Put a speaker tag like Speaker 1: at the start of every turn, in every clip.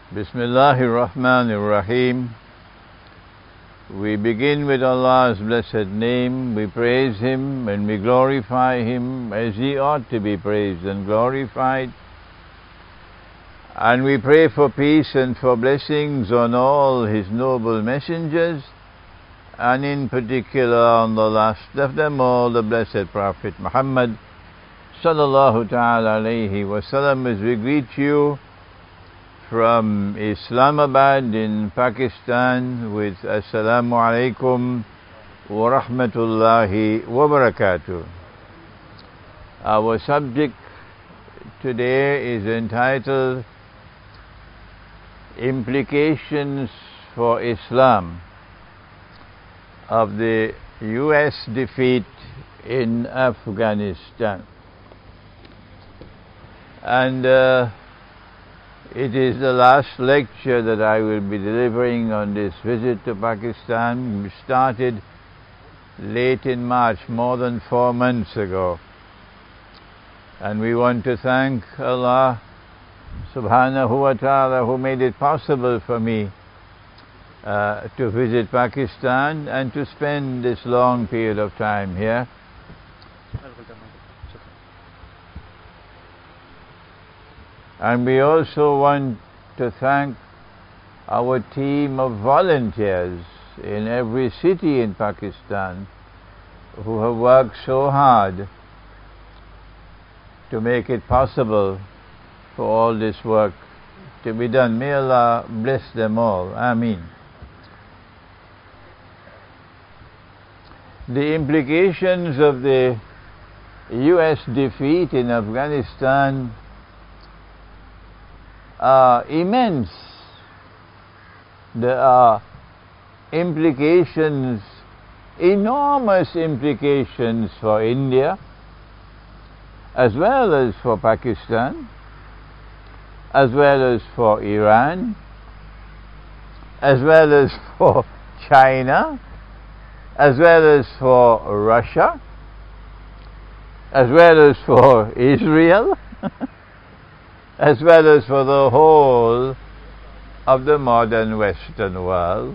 Speaker 1: Bismillahir Rahmanir Rahim. We begin with Allah's blessed name. We praise Him and we glorify Him as He ought to be praised and glorified. And we pray for peace and for blessings on all His noble messengers, and in particular on the last of them all, the blessed Prophet Muhammad sallallahu ta'ala alayhi wasallam, as we greet you from Islamabad in Pakistan with Assalamu alaikum wa rahmatullahi wa barakatuh. Our subject today is entitled Implications for Islam of the US defeat in Afghanistan. And it is the last lecture that I will be delivering on this visit to Pakistan. We started late in March, more than 4 months ago. And we want to thank Allah subhanahu wa ta'ala who made it possible for me to visit Pakistan and to spend this long period of time here. And we also want to thank our team of volunteers in every city in Pakistan who have worked so hard to make it possible for all this work to be done. May Allah bless them all. Ameen. The implications of the US defeat in Afghanistan are immense. There are implications, enormous implications for India, as well as for Pakistan, as well as for Iran, as well as for China, as well as for Russia, as well as for Israel, as well as for the whole of the modern Western world.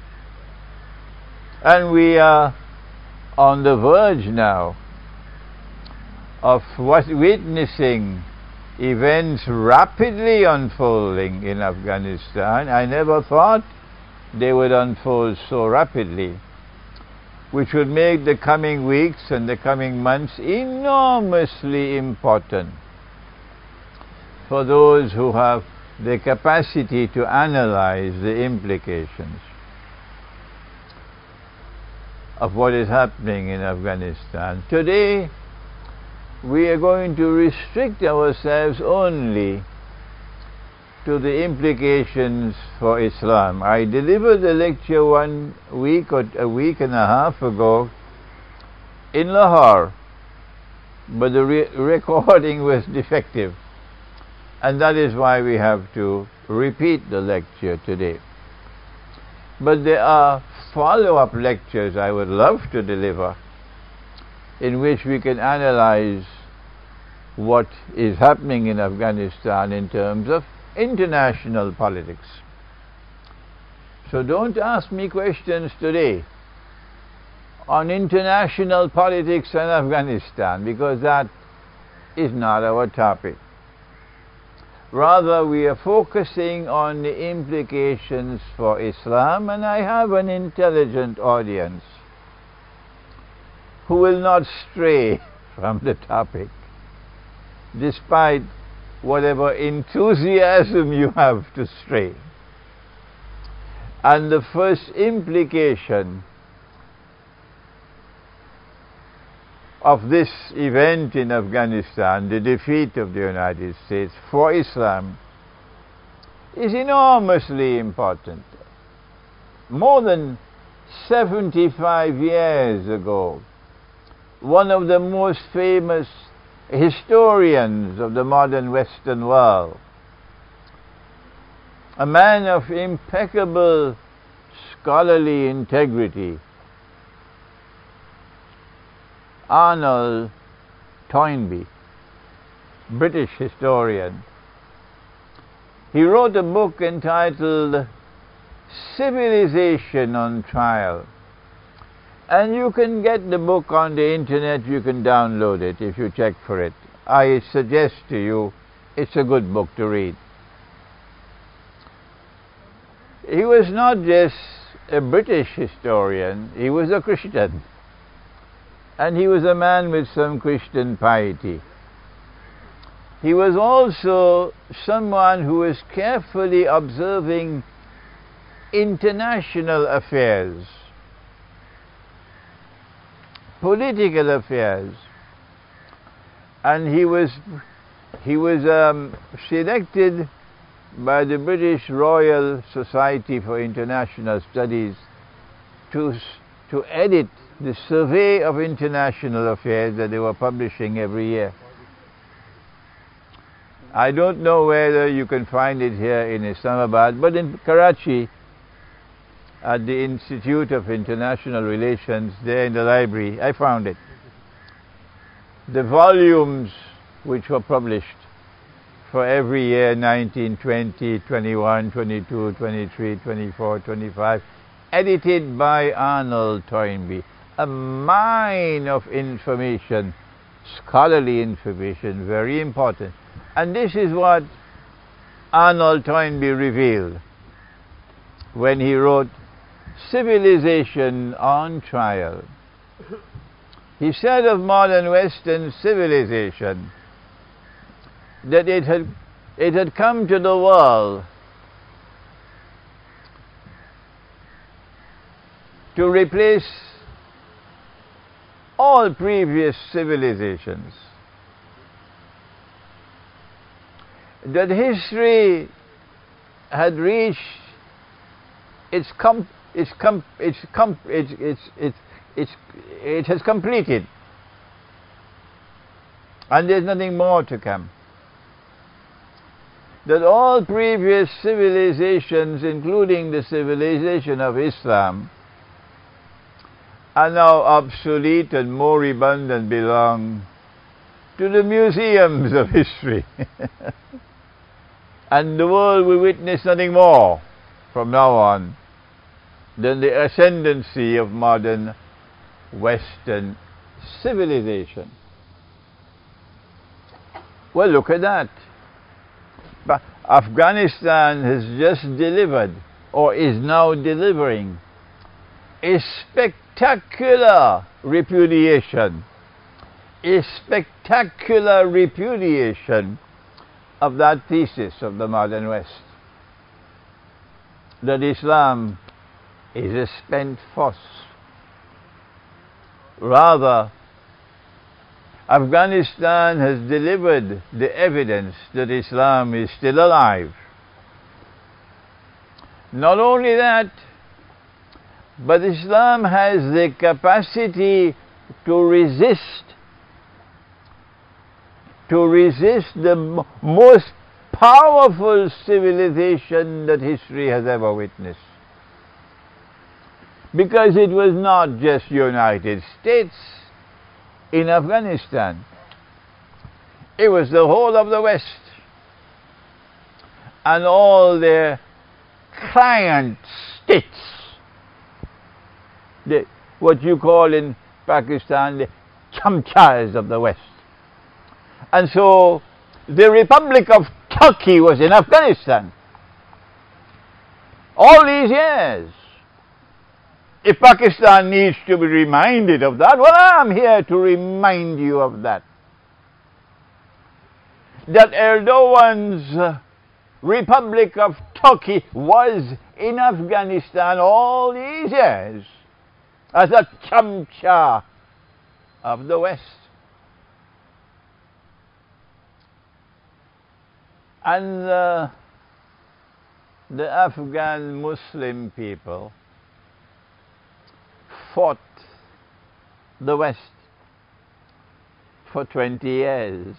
Speaker 1: And we are on the verge now of witnessing events rapidly unfolding in Afghanistan. I never thought they would unfold so rapidly, which would make the coming weeks and the coming months enormously important for those who have the capacity to analyze the implications of what is happening in Afghanistan. Today, we are going to restrict ourselves only to the implications for Islam. I delivered a lecture 1 week or a week and a half ago in Lahore, but the recording was defective. And that is why we have to repeat the lecture today. But there are follow-up lectures I would love to deliver in which we can analyze what is happening in Afghanistan in terms of international politics. So don't ask me questions today on international politics and Afghanistan, because that is not our topic. Rather, we are focusing on the implications for Islam, and I have an intelligent audience who will not stray from the topic, despite whatever enthusiasm you have to stray. And the first implication of this event in Afghanistan, the defeat of the United States for Islam, is enormously important. More than 75 years ago, one of the most famous historians of the modern Western world, a man of impeccable scholarly integrity, Arnold Toynbee, British historian, He wrote a book entitled Civilization on Trial. And you can get the book on the internet, you can download it if you check for it. I suggest to you, it's a good book to read. He was not just a British historian, he was a Christian. And he was a man with some Christian piety. He was also someone who was carefully observing international affairs, political affairs, and he was selected by the British Royal Society for International Studies to edit the Survey of International Affairs that they were publishing every year. I don't know whether you can find it here in Islamabad, but in Karachi, at the Institute of International Relations, there in the library, I found it. The volumes which were published for every year, 19, 20, 21, 22, 23, 24, 25, edited by Arnold Toynbee. A mine of information, scholarly information, very important. And this is what Arnold Toynbee revealed when he wrote Civilization on Trial. He said of modern Western civilization that it had come to the world to replace all previous civilizations. That history had reached it has completed, and there's nothing more to come. That all previous civilizations, including the civilization of Islam, are now obsolete and moribund and belong to the museums of history. And the world will witness nothing more from now on than the ascendancy of modern Western civilization. Well, look at that. But Afghanistan has just delivered, or is now delivering, a spectacular repudiation of that thesis of the modern West, that Islam is a spent force. Rather, Afghanistan has delivered the evidence that Islam is still alive. Not only that, but Islam has the capacity to resist the most powerful civilization that history has ever witnessed. Because it was not just United States in Afghanistan. It was the whole of the West and all their client states, what you call in Pakistan the chamchas of the West. And so the Republic of Turkey was in Afghanistan all these years. If Pakistan needs to be reminded of that, well, I'm here to remind you of that. That Erdogan's Republic of Turkey was in Afghanistan all these years as a chamcha of the West. And the Afghan Muslim people fought the West for 20 years.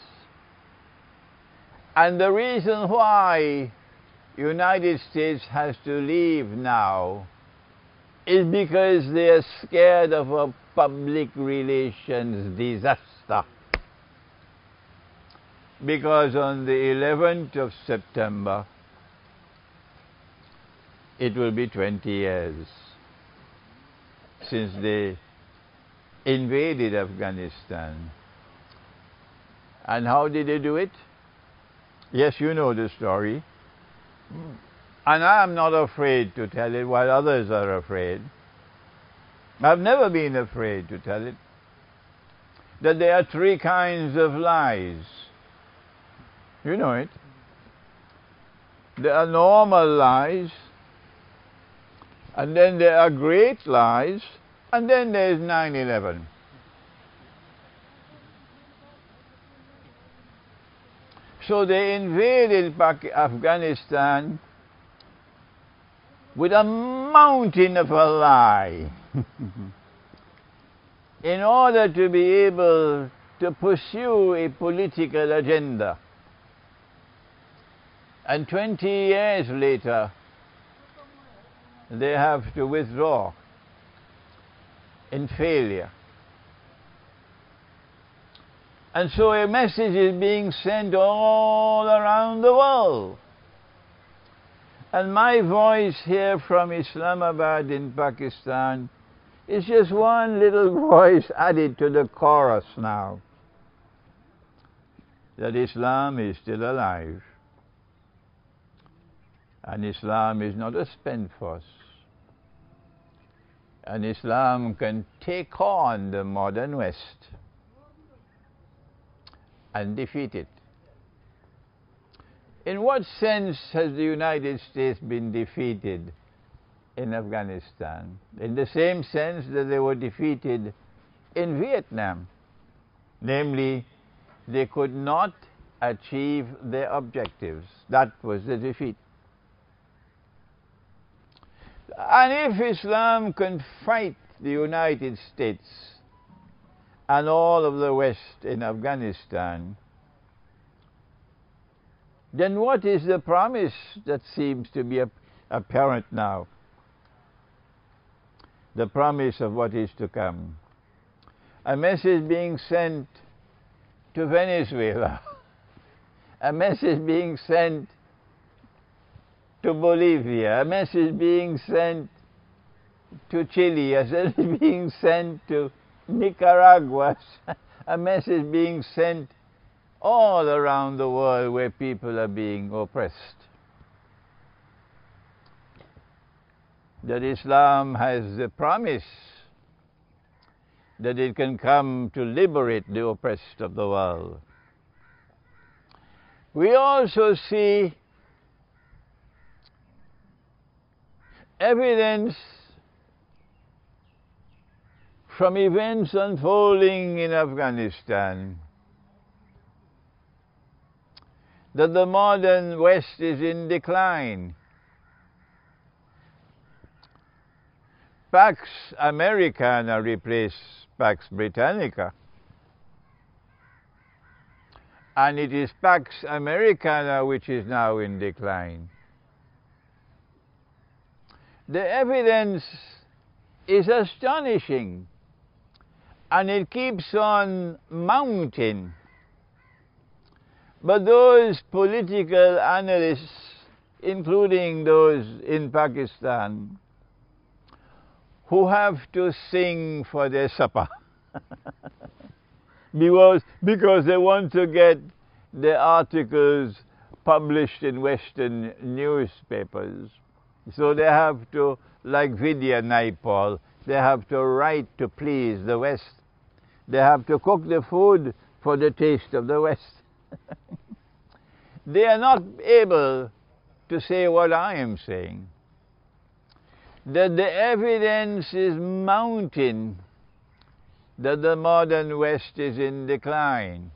Speaker 1: And the reason why United States has to leave now is because they are scared of a public relations disaster. Because on the 11th of September, it will be 20 years since they invaded Afghanistan. And how did they do it? Yes, you know the story. And I am not afraid to tell it while others are afraid. I've never been afraid to tell it. That there are three kinds of lies. You know it. There are normal lies, and then there are great lies, and then there is 9/11. So they invaded Afghanistan with a mountain of a lie in order to be able to pursue a political agenda. And 20 years later, they have to withdraw in failure. And so a message is being sent all around the world. And my voice here from Islamabad in Pakistan is just one little voice added to the chorus now, that Islam is still alive. And Islam is not a spendthrift. And Islam can take on the modern West and defeat it. In what sense has the United States been defeated in Afghanistan? In the same sense that they were defeated in Vietnam. Namely, they could not achieve their objectives. That was the defeat. And if Islam can fight the United States and all of the West in Afghanistan, then what is the promise that seems to be apparent now? The promise of what is to come. A message being sent to Venezuela. A message being sent to Bolivia. A message being sent to Chile. A message being sent to Nicaragua. A message being sent all around the world where people are being oppressed. That Islam has the promise that it can come to liberate the oppressed of the world. We also see evidence from events unfolding in Afghanistan that the modern West is in decline. Pax Americana replaced Pax Britannica. And it is Pax Americana which is now in decline. The evidence is astonishing, and it keeps on mounting. But those political analysts, including those in Pakistan, who have to sing for their supper because they want to get the articles published in Western newspapers. So they have to, like Vidya Naipaul, they have to write to please the West. They have to cook the food for the taste of the West. They are not able to say what I am saying. That the evidence is mounting that the modern West is in decline.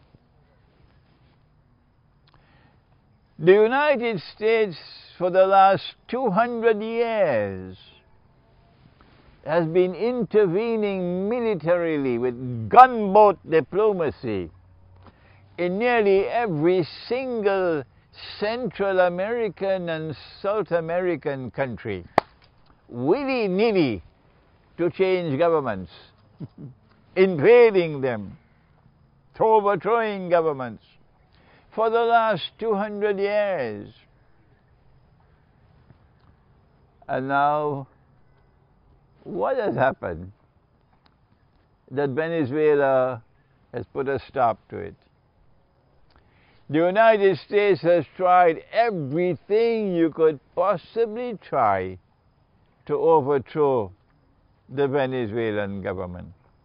Speaker 1: The United States, for the last 200 years, has been intervening militarily with gunboat diplomacy in nearly every single Central American and South American country, willy-nilly to change governments, invading them, overthrowing governments for the last 200 years. And now, what has happened? That Venezuela has put a stop to it. The United States has tried everything you could possibly try to overthrow the Venezuelan government.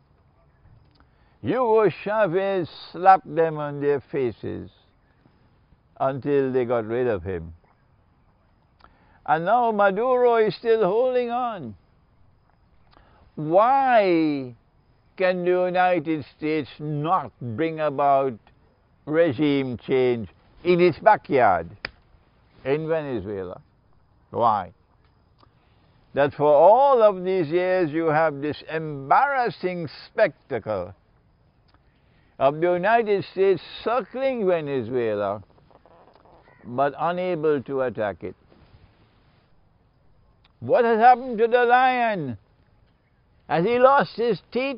Speaker 1: Hugo Chavez slapped them on their faces until they got rid of him. And now Maduro is still holding on. Why can the United States not bring about regime change in its backyard in Venezuela? Why? That for all of these years you have this embarrassing spectacle of the United States circling Venezuela but unable to attack it. What has happened to the lion? Has he lost his teeth?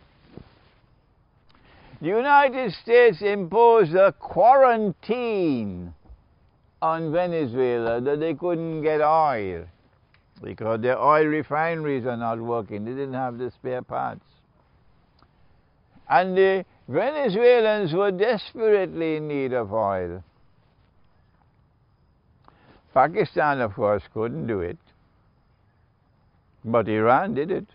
Speaker 1: The United States imposed a quarantine on Venezuela that they couldn't get oil because their oil refineries are not working. They didn't have the spare parts. And the Venezuelans were desperately in need of oil. Pakistan, of course, couldn't do it. But Iran did it.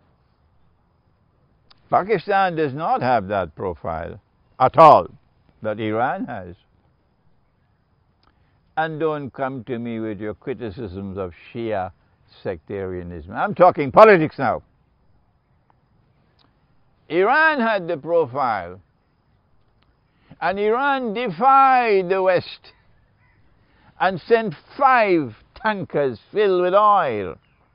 Speaker 1: Pakistan does not have that profile at all that Iran has. And don't come to me with your criticisms of Shia sectarianism. I'm talking politics now. Iran had the profile. And Iran defied the West and sent 5 tankers filled with oil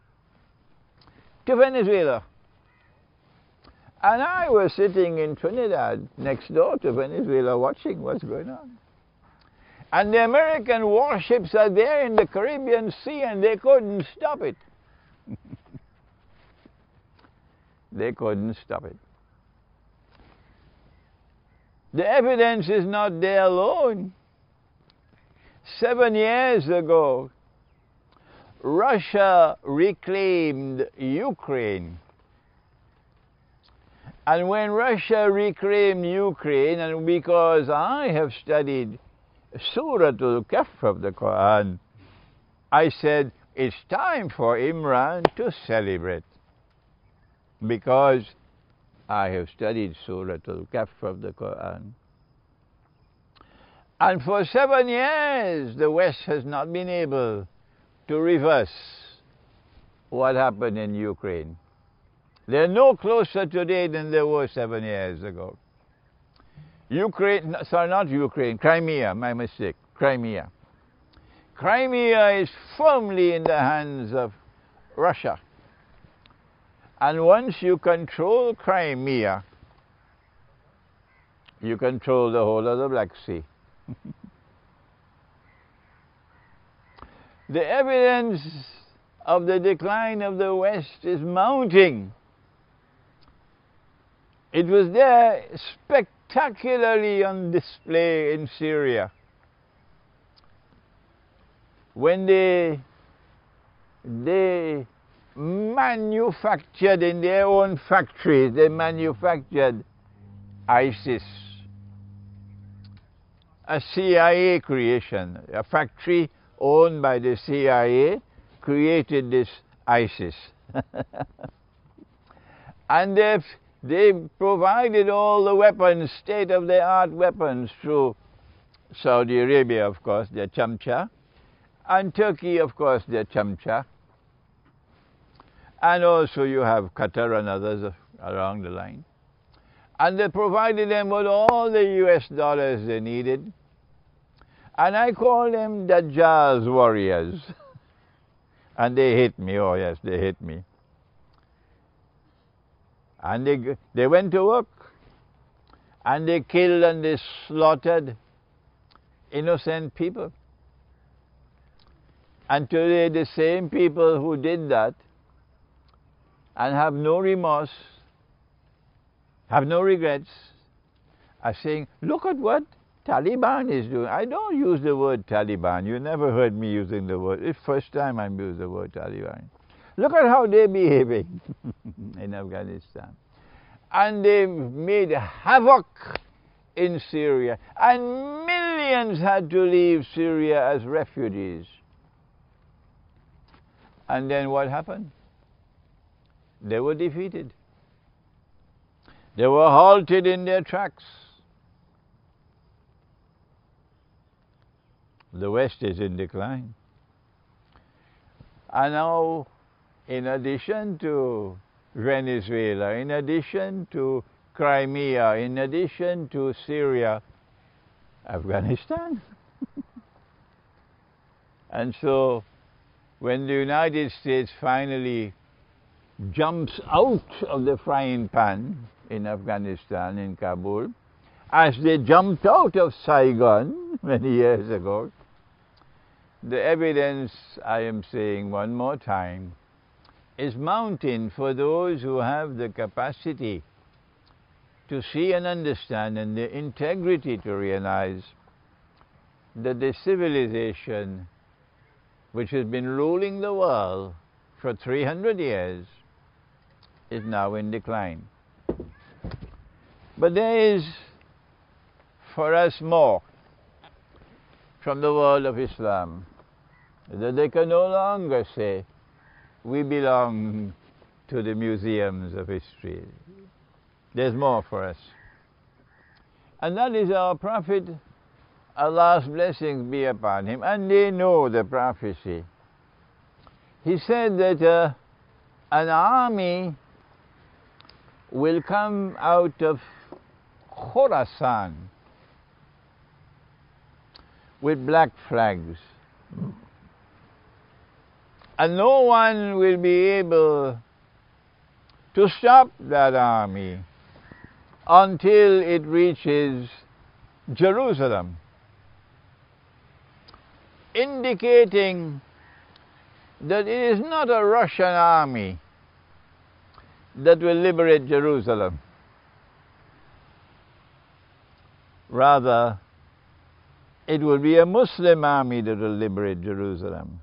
Speaker 1: to Venezuela. And I was sitting in Trinidad next door to Venezuela watching what's going on. And the American warships are there in the Caribbean Sea and they couldn't stop it. They couldn't stop it. The evidence is not there alone. 7 years ago, Russia reclaimed Ukraine. And when Russia reclaimed Ukraine, and because I have studied Surah Al-Kahf of the Quran, I said, it's time for Imran to celebrate. Because I have studied Surah Al-Kahf of the Quran. And for 7 years, the West has not been able to reverse what happened in Ukraine. They're no closer today than they were 7 years ago. Crimea, my mistake, Crimea. Crimea is firmly in the hands of Russia. And once you control Crimea, you control the whole of the Black Sea. The evidence of the decline of the West is mounting. It was there spectacularly on display in Syria when they manufactured in their own factories, they manufactured ISIS, a CIA creation, a factory owned by the CIA created this ISIS. And they provided all the weapons, state-of-the-art weapons, through Saudi Arabia, of course, their chamcha, and Turkey, of course, their chamcha. And also you have Qatar and others along the line. And they provided them with all the US dollars they needed. And I call them Dajjal's warriors. And they hate me, oh yes, they hate me. And they went to work. And they killed and they slaughtered innocent people. And today the same people who did that and have no remorse, have no regrets, are saying, look at what Taliban is doing. I don't use the word Taliban. You never heard me using the word. It's the first time I'm using the word Taliban. Look at how they're behaving in Afghanistan. And they've made havoc in Syria. And millions had to leave Syria as refugees. And then what happened? They were defeated. They were halted in their tracks. The West is in decline. And now, in addition to Venezuela, in addition to Crimea, in addition to Syria, Afghanistan. And so, when the United States finally jumps out of the frying pan in Afghanistan, in Kabul, as they jumped out of Saigon many years ago, the evidence, I am saying one more time, is mounting for those who have the capacity to see and understand and the integrity to realize that the civilization which has been ruling the world for 300 years is now in decline. But there is for us more from the world of Islam, that they can no longer say we belong to the museums of history. There's more for us. And that is our Prophet, Allah's blessings be upon him, and they know the prophecy. He said that an army will come out of Khorasan with black flags. And no one will be able to stop that army until it reaches Jerusalem, indicating that it is not a Russian army that will liberate Jerusalem. Rather, it will be a Muslim army that will liberate Jerusalem.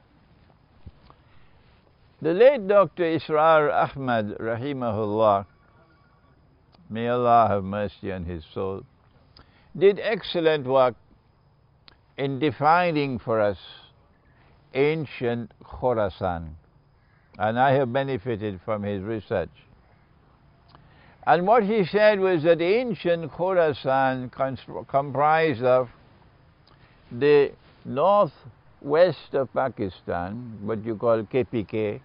Speaker 1: The late Dr. Israr Ahmad, rahimahullah, may Allah have mercy on his soul, did excellent work in defining for us ancient Khorasan, and I have benefited from his research. And what he said was that ancient Khorasan comprised of the northwest of Pakistan, what you call KPK,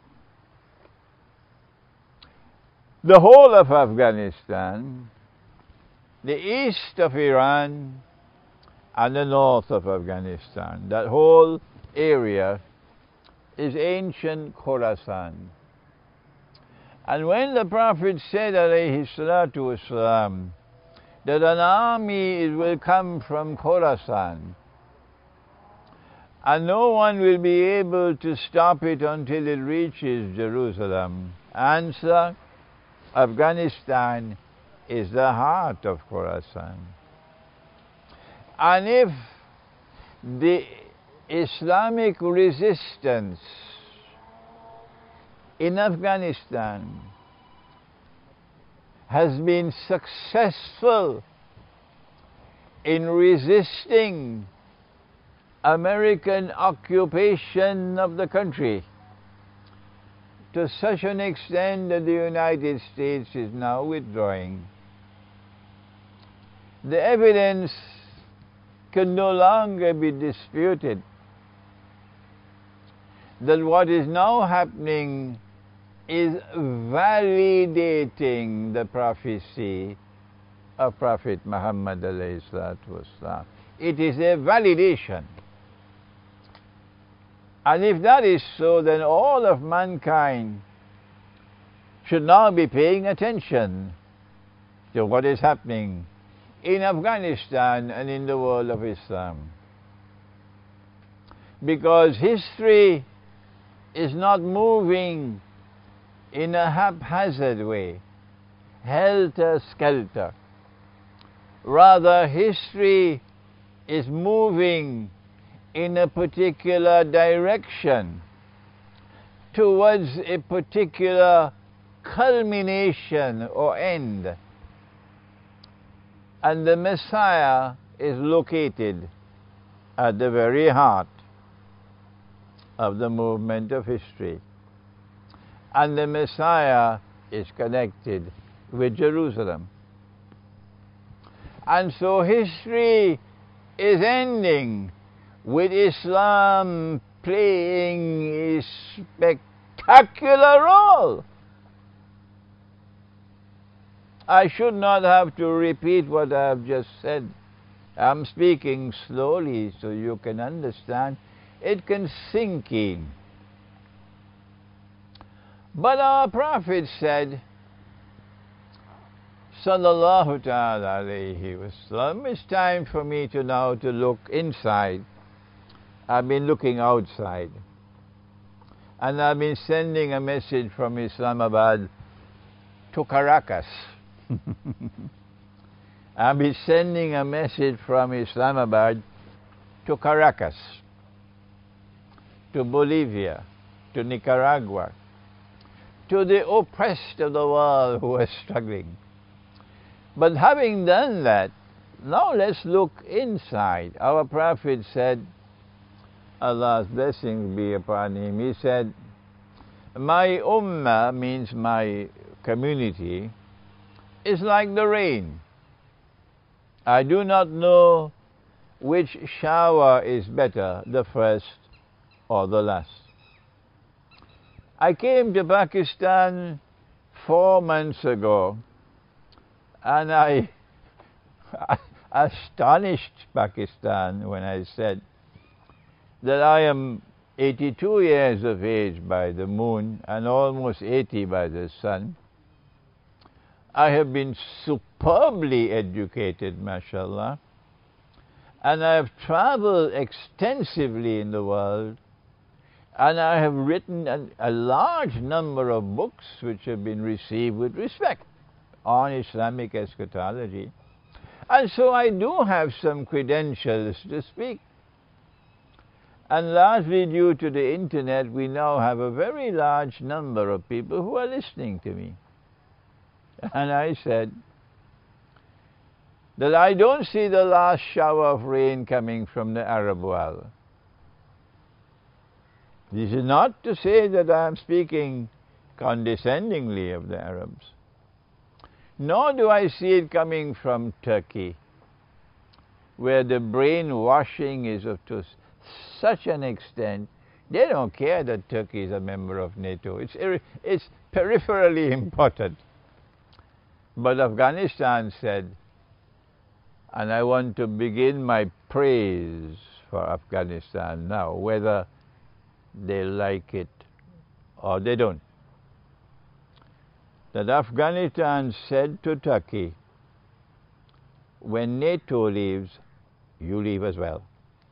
Speaker 1: the whole of Afghanistan, the east of Iran, and the north of Afghanistan. That whole area is ancient Khorasan. And when the Prophet said, alayhi salatu wasalam, that an army will come from Khorasan, and no one will be able to stop it until it reaches Jerusalem. Answer, Afghanistan is the heart of Khorasan. And if the Islamic resistance in Afghanistan has been successful in resisting American occupation of the country to such an extent that the United States is now withdrawing, the evidence can no longer be disputed that what is now happening is validating the prophecy of Prophet Muhammad alayhi salatu wasalam. It is a validation. And if that is so, then all of mankind should now be paying attention to what is happening in Afghanistan and in the world of Islam. Because history is not moving in a haphazard way, helter-skelter. Rather, history is moving in a particular direction towards a particular culmination or end. And the Messiah is located at the very heart of the movement of history. And the Messiah is connected with Jerusalem. And so history is ending with Islam playing a spectacular role. I should not have to repeat what I have just said. I'm speaking slowly so you can understand. It can sink in. But our Prophet said, Sallallahu ta'ala alayhi wasallam, it's time for me now to look inside. I've been looking outside. And I've been sending a message from Islamabad to Caracas. I've been sending a message from Islamabad to Caracas, to Bolivia, to Nicaragua, to the oppressed of the world who are struggling. But having done that, now let's look inside. Our Prophet said, Allah's blessings be upon him, he said, my ummah, means my community, is like the rain. I do not know which shower is better, the first or the last. I came to Pakistan 4 months ago, and I astonished Pakistan when I said that I am 82 years of age by the moon and almost 80 by the sun. I have been superbly educated, mashallah, and I have traveled extensively in the world, and I have written a large number of books which have been received with respect on Islamic eschatology. And so I do have some credentials to speak. And largely due to the internet, we now have a very large number of people who are listening to me. And I said that I don't see the last shower of rain coming from the Arab world. This is not to say that I am speaking condescendingly of the Arabs. Nor do I see it coming from Turkey, where the brainwashing is to such an extent, they don't care that Turkey is a member of NATO. It's peripherally important. But Afghanistan said, and I want to begin my praise for Afghanistan now, whether they like it or they don't, that Afghanistan said to Turkey, when NATO leaves, you leave as well.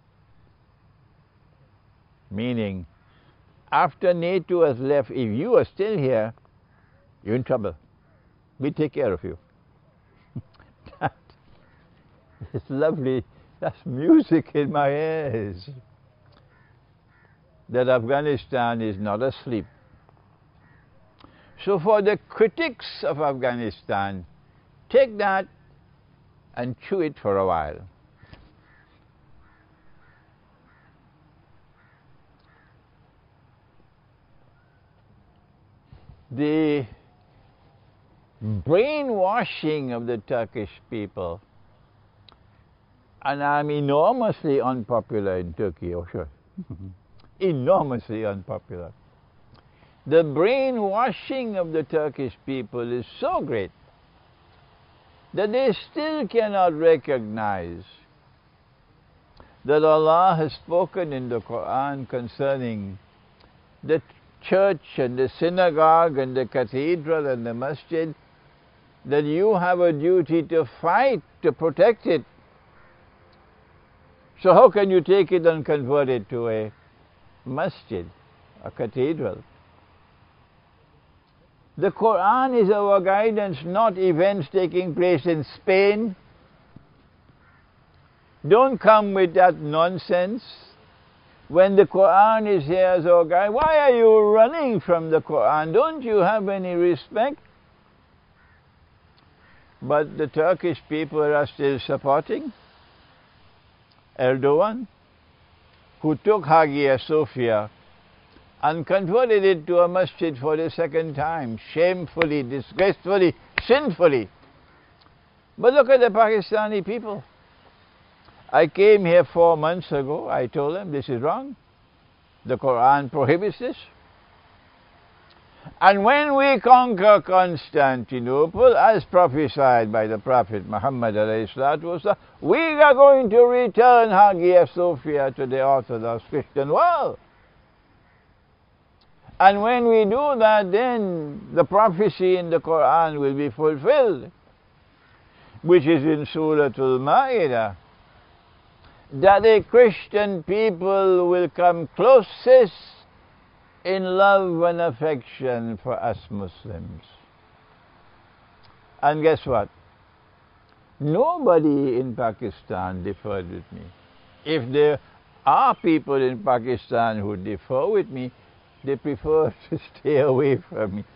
Speaker 1: Meaning, after NATO has left, if you are still here, you're in trouble. We take care of you. That is lovely. That's music in my ears. That Afghanistan is not asleep. So for the critics of Afghanistan, take that and chew it for a while. The brainwashing of the Turkish people, and I'm enormously unpopular in Turkey, oh sure, enormously unpopular. The brainwashing of the Turkish people is so great that they still cannot recognize that Allah has spoken in the Quran concerning the church and the synagogue and the cathedral and the masjid, that you have a duty to fight to protect it. So how can you take it and convert it to a masjid, a cathedral? The Quran is our guidance, not events taking place in Spain Don't come with that nonsense. When the Quran is here as our guide, why are you running from the Quran? Don't you have any respect? But the Turkish people are still supporting Erdogan, who took Hagia Sophia and converted it to a masjid for the second time, shamefully, disgracefully, sinfully. But look at the Pakistani people. I came here 4 months ago. I told them this is wrong. The Quran prohibits this. And when we conquer Constantinople, as prophesied by the Prophet Muhammad ﷺ, we are going to return Hagia Sophia to the Orthodox Christian world. And when we do that, then the prophecy in the Quran will be fulfilled, which is in Surah Al-Ma'idah, that the Christian people will come closest in love and affection for us Muslims. And guess what? Nobody in Pakistan differed with me. If there are people in Pakistan who differ with me, they prefer to stay away from me.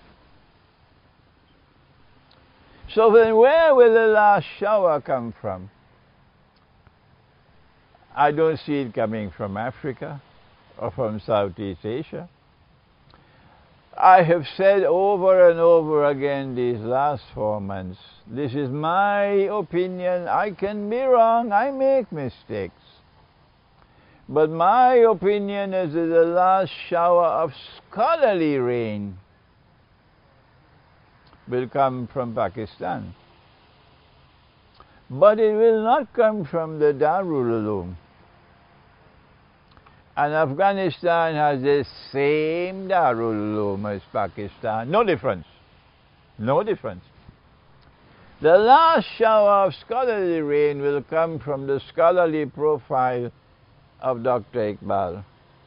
Speaker 1: So then where will the last shower come from? I don't see it coming from Africa or from Southeast Asia. I have said over and over again these last 4 months, this is my opinion. I can be wrong, I make mistakes. But my opinion is that the last shower of scholarly rain will come from Pakistan. But it will not come from the Darul Uloom. And Afghanistan has the same Darul Uloom as Pakistan. No difference. No difference. The last shower of scholarly rain will come from the scholarly profile of Dr. Iqbal.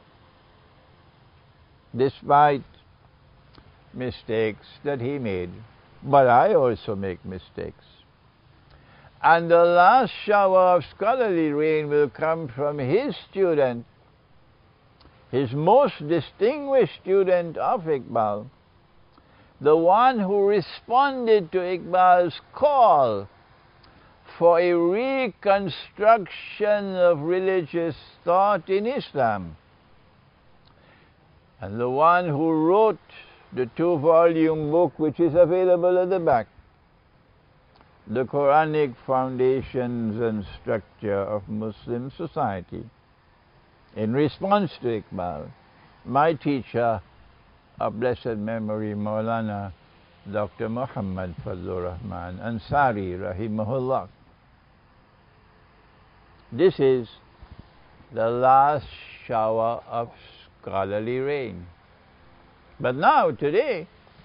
Speaker 1: Despite mistakes that he made. But I also make mistakes. And the last shower of scholarly rain will come from his student, his most distinguished student of Iqbal, the one who responded to Iqbal's call for a reconstruction of religious thought in Islam, and the one who wrote the 2-volume book which is available at the back, The Quranic Foundations and Structure of Muslim Society. In response to Iqbal, my teacher of blessed memory, Maulana Dr. Muhammad Fazlur Rahman Ansari, rahimahullah. This is the last shower of scholarly rain. But now, today,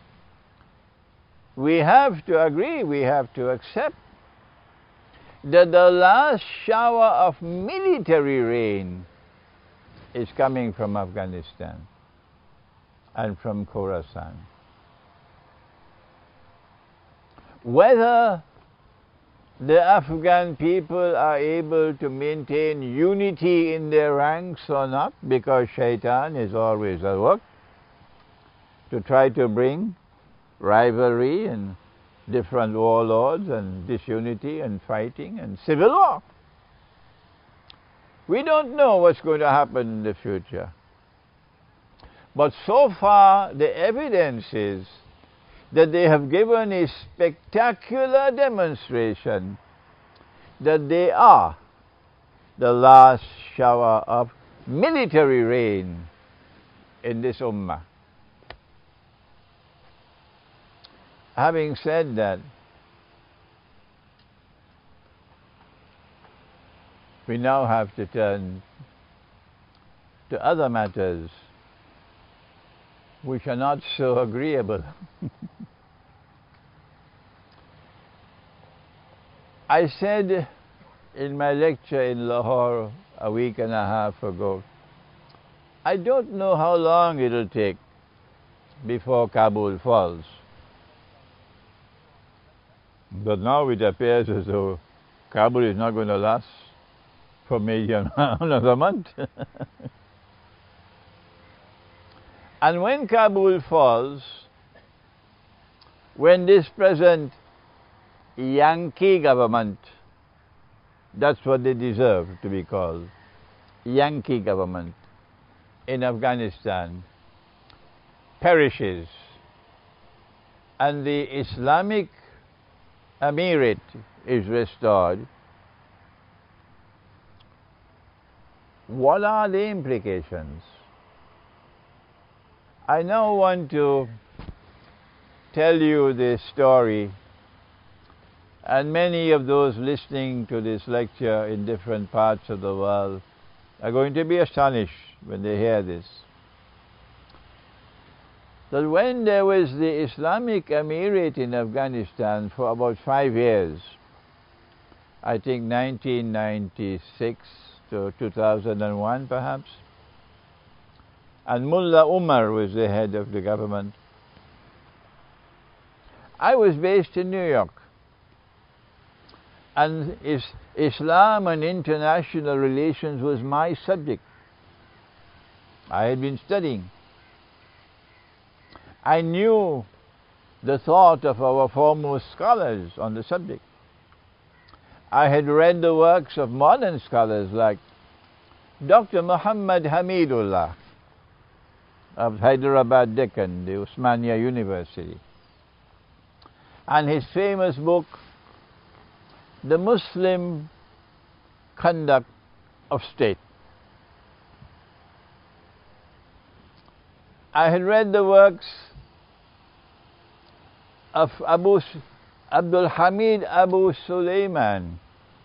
Speaker 1: we have to agree, we have to accept that the last shower of military rain is coming from Afghanistan and from Khorasan. Whether the Afghan people are able to maintain unity in their ranks or not, because Shaitan is always at work to try to bring rivalry and different warlords and disunity and fighting and civil war. We don't know what's going to happen in the future. But so far, the evidence is that they have given a spectacular demonstration that they are the last shower of military rain in this ummah. Having said that, we now have to turn to other matters which are not so agreeable. I said in my lecture in Lahore a week and a half ago, I don't know how long it'll take before Kabul falls. But now it appears as though Kabul is not going to last for maybe another month. And when Kabul falls, when this present Yankee government, that's what they deserve to be called, Yankee government in Afghanistan, perishes, and the Islamic Emirate is restored, what are the implications? I now want to tell you this story, and many of those listening to this lecture in different parts of the world are going to be astonished when they hear this. That when there was the Islamic Emirate in Afghanistan for about 5 years, I think 1996 to 2001 perhaps, and Mullah Umar was the head of the government, I was based in New York, and Islam and international relations was my subject. I had been studying. I knew the thought of our foremost scholars on the subject. I had read the works of modern scholars like Dr. Muhammad Hamidullah of Hyderabad, Deccan, the Osmania University, and his famous book, The Muslim Conduct of State. I had read the works of Abdul Hamid Abu Sulaiman,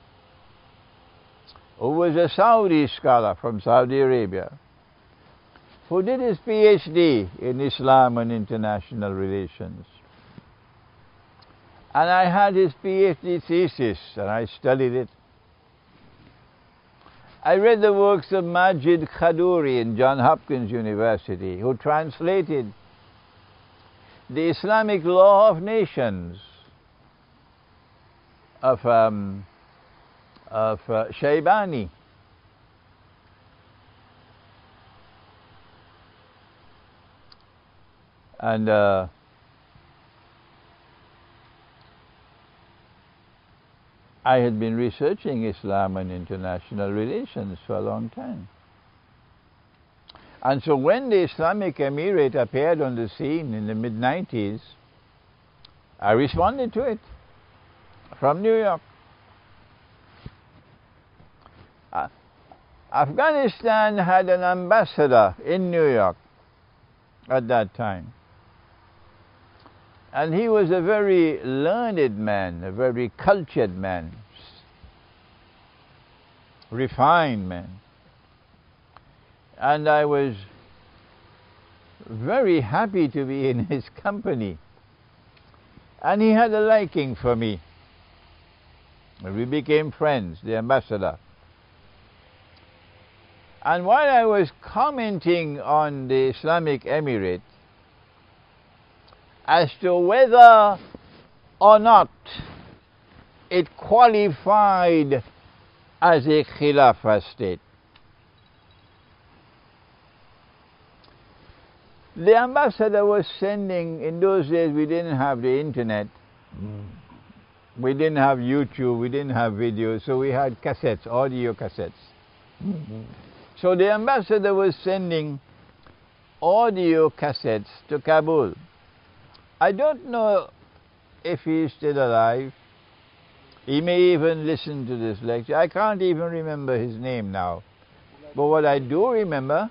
Speaker 1: who was a Saudi scholar from Saudi Arabia, who did his PhD in Islam and international relations. And I had his PhD thesis, and I studied it. I read the works of Majid Khadouri in Johns Hopkins University, who translated the Islamic Law of Nations of Shaybani. And I had been researching Islam and international relations for a long time. And so when the Islamic Emirate appeared on the scene in the mid-90s, I responded to it from New York. Afghanistan had an ambassador in New York at that time. And he was a very learned man, a very cultured man, refined man. And I was very happy to be in his company. And he had a liking for me. We became friends, the ambassador. And while I was commenting on the Islamic Emirate, as to whether or not it qualified as a Khilafah state, the ambassador was sending, in those days we didn't have the internet, we didn't have YouTube, we didn't have videos, so we had cassettes, audio cassettes. So the ambassador was sending audio cassettes to Kabul. I don't know if he is still alive. He may even listen to this lecture. I can't even remember his name now. But what I do remember,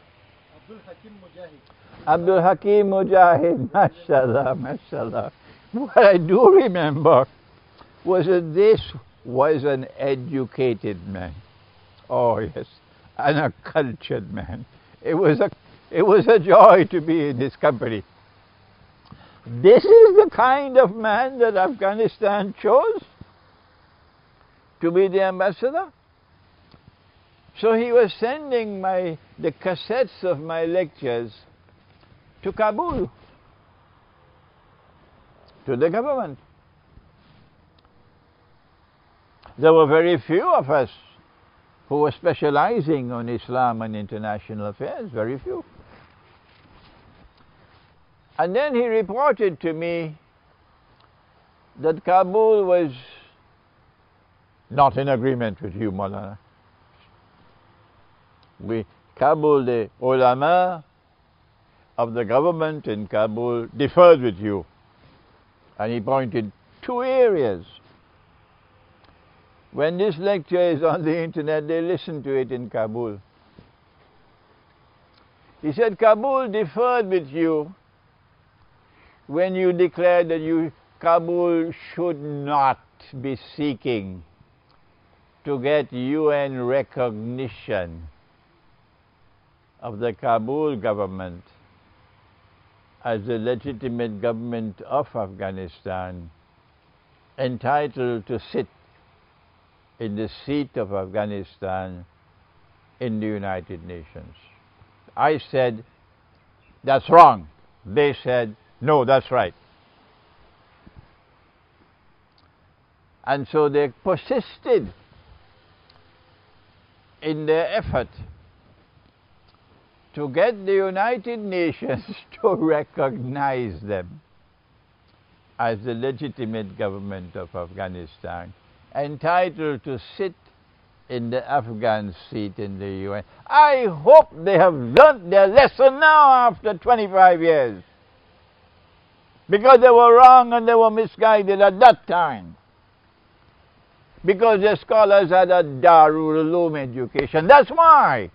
Speaker 1: Abdul Hakim Mujahid, mashallah, mashallah. What I do remember was that this was an educated man. Oh yes, and a cultured man. It was a joy to be in his company. This is the kind of man that Afghanistan chose to be the ambassador. So he was sending the cassettes of my lectures to Kabul, to the government. There were very few of us who were specializing on Islam and international affairs, very few. And then he reported to me that Kabul was not in agreement with you, Maulana. Kabul, the ulama of the government in Kabul differed with you. And he pointed two areas. When this lecture is on the internet, they listen to it in Kabul. He said Kabul differed with you when you declared that Kabul should not be seeking to get UN recognition of the Kabul government as the legitimate government of Afghanistan, entitled to sit in the seat of Afghanistan in the United Nations. I said, that's wrong. They said, no, that's right. And so they persisted in their effort to get the United Nations to recognize them as the legitimate government of Afghanistan, entitled to sit in the Afghan seat in the UN. I hope they have learnt their lesson now after 25 years. Because they were wrong and they were misguided at that time. Because the scholars had a Darul Uloom education. That's why.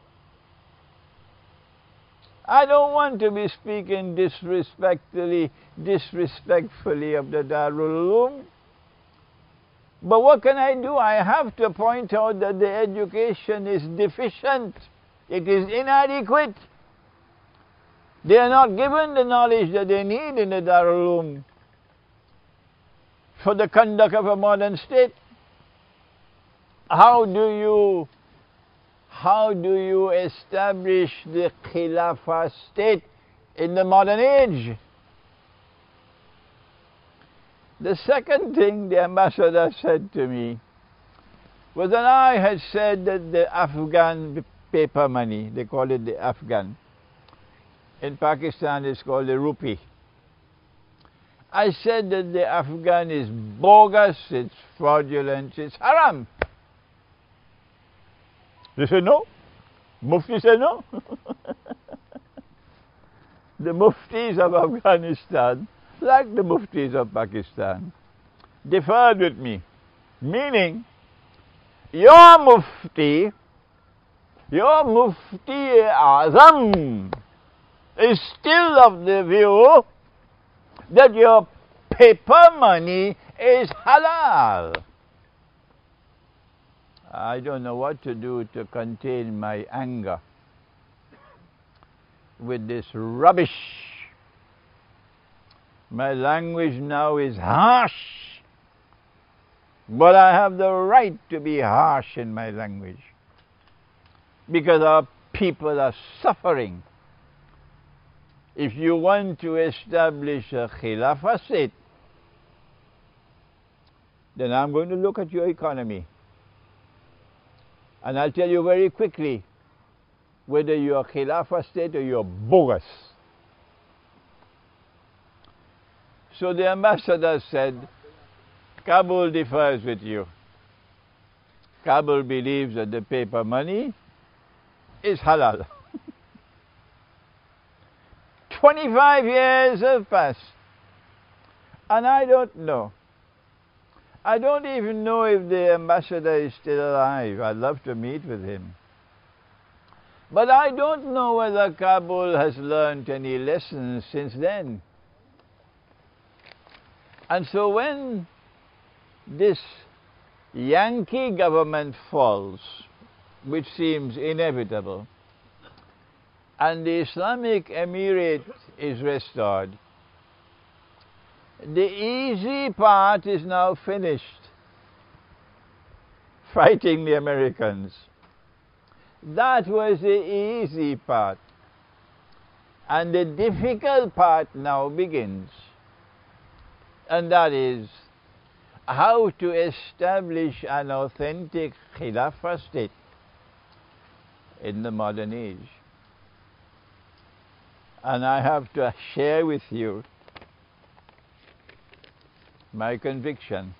Speaker 1: I don't want to be speaking disrespectfully of the Darul Uloom. But what can I do? I have to point out that the education is deficient. It is inadequate. They are not given the knowledge that they need in the Darul Uloom for the conduct of a modern state. How do you establish the Khilafah state in the modern age? The second thing the ambassador said to me was that I had said that the Afghan paper money, they call it the Afghan, in Pakistan it's called the rupee. I said that the Afghan is bogus, it's fraudulent, it's haram. They said no. Mufti said no. The muftis of Afghanistan, like the muftis of Pakistan, differed with me. Meaning, your mufti Azam, is still of the view that your paper money is halal. I don't know what to do to contain my anger with this rubbish. My language now is harsh, but I have the right to be harsh in my language because our people are suffering. If you want to establish a Khilafah state, then I'm going to look at your economy. And I'll tell you very quickly whether you're a Khilafah state or you're bogus. So the ambassador said, Kabul differs with you. Kabul believes that the paper money is halal. 25 years have passed, and I don't know. I don't even know if the ambassador is still alive. I'd love to meet with him. But I don't know whether Kabul has learned any lessons since then. And so when this Yankee government falls, which seems inevitable, and the Islamic Emirate is restored, the easy part is now finished, fighting the Americans. That was the easy part. And the difficult part now begins. And that is how to establish an authentic Khilafah state in the modern age. And I have to share with you my conviction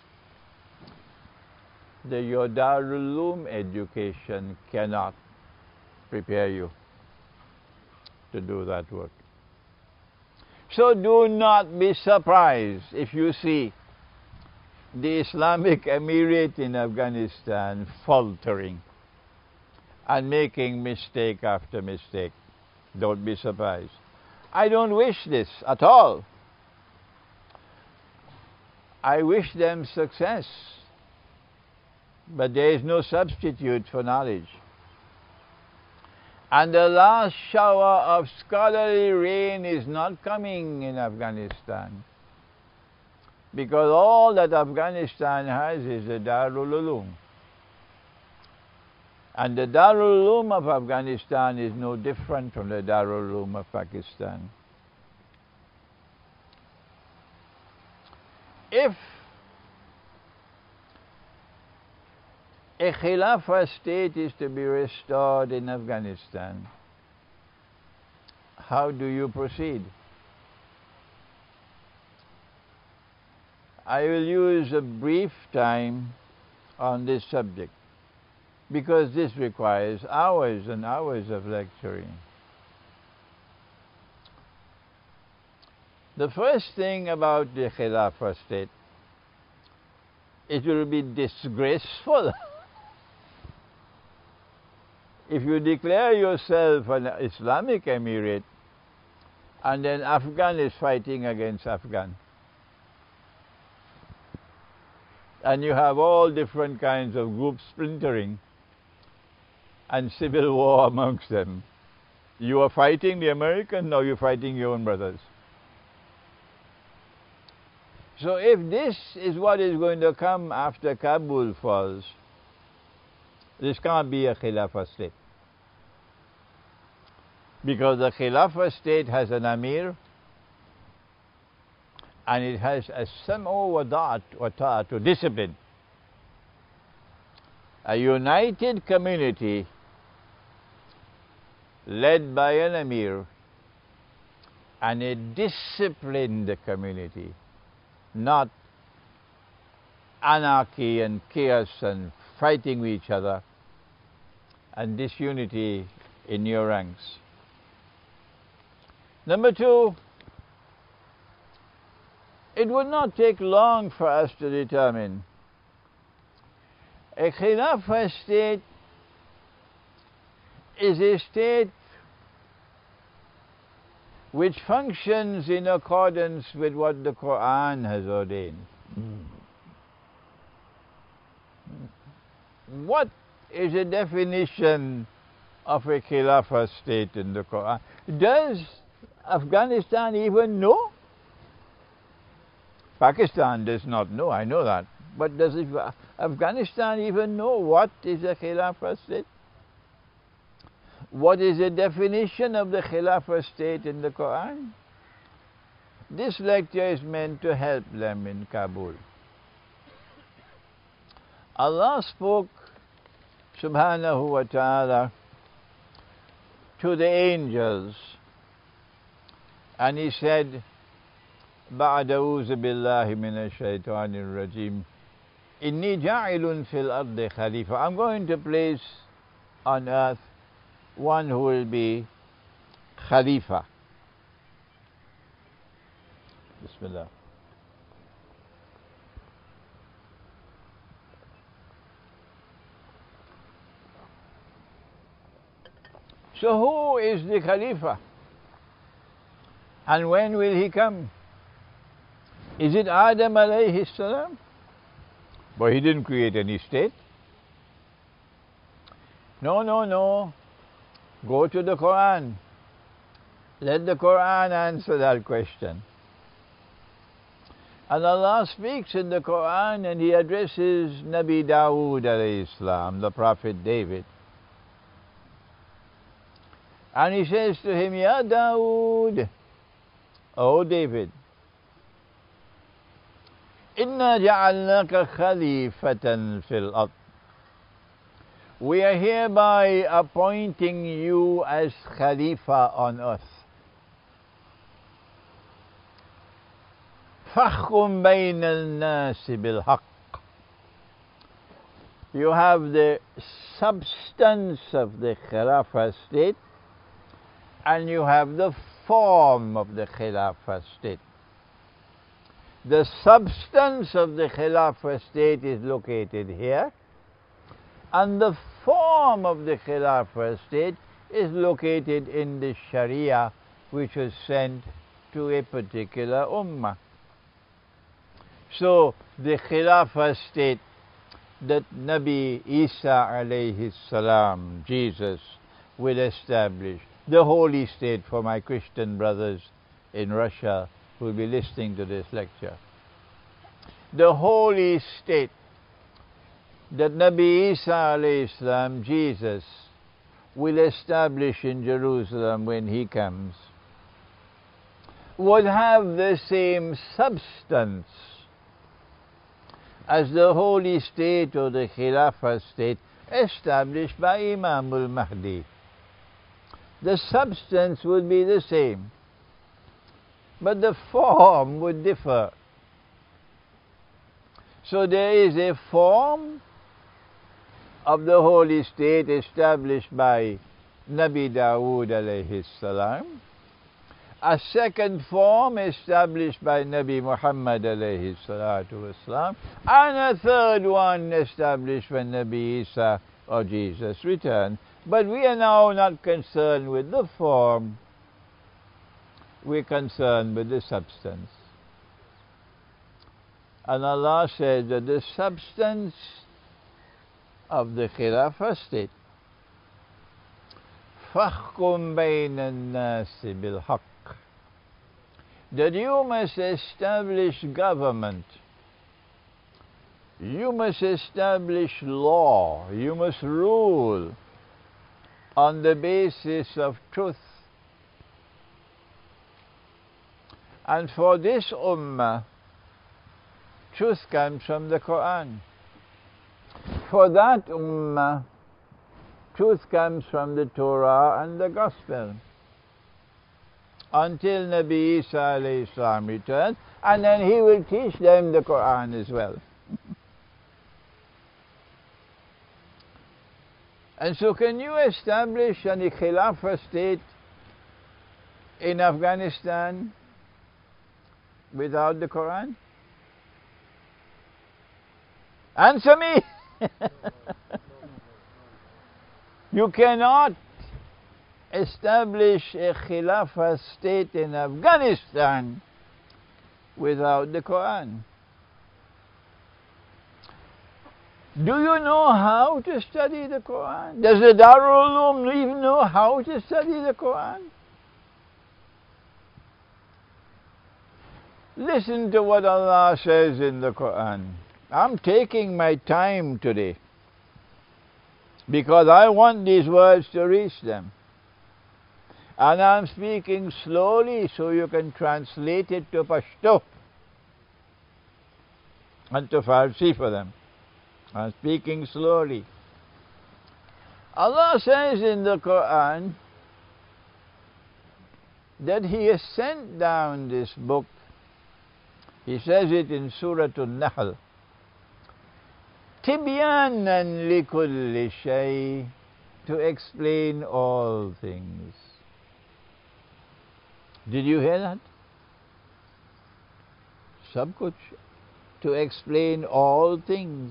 Speaker 1: that your Darul Uloom education cannot prepare you to do that work. So do not be surprised if you see the Islamic Emirate in Afghanistan faltering and making mistake after mistake. Don't be surprised. I don't wish this at all. I wish them success. But there is no substitute for knowledge. And the last shower of scholarly rain is not coming in Afghanistan. Because all that Afghanistan has is the Darul Uloom. And the Darul Uloom of Afghanistan is no different from the Darul Uloom of Pakistan. If a Khilafah state is to be restored in Afghanistan, how do you proceed? I will use a brief time on this subject because this requires hours and hours of lecturing. The first thing about the Khilafah state, it will be disgraceful. If you declare yourself an Islamic Emirate and then Afghan is fighting against Afghan, and you have all different kinds of groups splintering and civil war amongst them, you are fighting the Americans, or you're fighting your own brothers. So if this is what is going to come after Kabul falls, this can't be a Khilafah state. Because the Khilafah state has an Amir and it has a sam'u wa ta'atu, discipline. A united community led by an Amir and a disciplined community, not anarchy and chaos and fighting with each other and disunity in your ranks. Number two, it would not take long for us to determine a Khilafah state is a state which functions in accordance with what the Quran has ordained. What is the definition of a Khilafah state in the Quran? Does Afghanistan even know? Pakistan does not know, I know that. But does Afghanistan even know what is a Khilafah state? What is the definition of the Khilafah state in the Quran? This lecture is meant to help them in Kabul. Allah spoke subhanahu wa ta'ala to the angels and He said, بعد أعوذ بالله من الشيطان الرجيم إني جاعل في الأرض خليفة. I'm going to place on earth one who will be Khalifa. Bismillah. So who is the Khalifa? And when will he come? Is it Adam alayhi salam? But he didn't create any state. No. Go to the Quran. Let the Quran answer that question. And Allah speaks in the Quran and He addresses Nabi Dawood alayhi salam, the Prophet David. And He says to him, Ya Dawood, O David, Inna ja'alnaka khalifatan fil ard. We are hereby appointing you as Khalifa on earth. فَحْكُمْ بَيْنَ النَّاسِ بِالْحَقِّ. You have the substance of the Khilafah state, and you have the form of the Khilafah state. The substance of the Khilafah state is located here, and the form of the Khilafah state is located in the Sharia, which was sent to a particular ummah. So the Khilafah state that Nabi Isa alayhi salam, Jesus, will establish, the holy state for my Christian brothers in Russia who will be listening to this lecture. The holy state that Nabi Isa alayhi salam, Jesus, will establish in Jerusalem when he comes, would have the same substance as the holy state or the Khilafah state established by Imam al-Mahdi. The substance would be the same, but the form would differ. So there is a form of the holy state established by Nabi Dawood alayhi salam, a second form established by Nabi Muhammad alayhi salatu wasalam, and a third one established when Nabi Isa or Jesus returned. But we are now not concerned with the form, we're concerned with the substance. And Allah says that the substance of the Khilafah state, فَحْكُمْ بَيْنَ النَّاسِ بِالْحَقِّ, that you must establish government, you must establish law, you must rule on the basis of truth. And for this ummah, truth comes from the Quran. For that ummah, truth comes from the Torah and the Gospel, until Nabi Isa alayhi salam returns, and then he will teach them the Quran as well. And so can you establish a Khilafah state in Afghanistan without the Quran? Answer me! You cannot establish a Khilafah state in Afghanistan without the Quran. Do you know how to study the Quran? Does the Darul Uloom even know how to study the Quran? Listen to what Allah says in the Quran. I'm taking my time today because I want these words to reach them. And I'm speaking slowly so you can translate it to Pashto and to Farsi for them. I'm speaking slowly. Allah says in the Quran that He has sent down this book. He says it in Surah An-Nahl, Tibyanan likulli shay, to explain all things. Did you hear that? Sab kuch, to explain all things.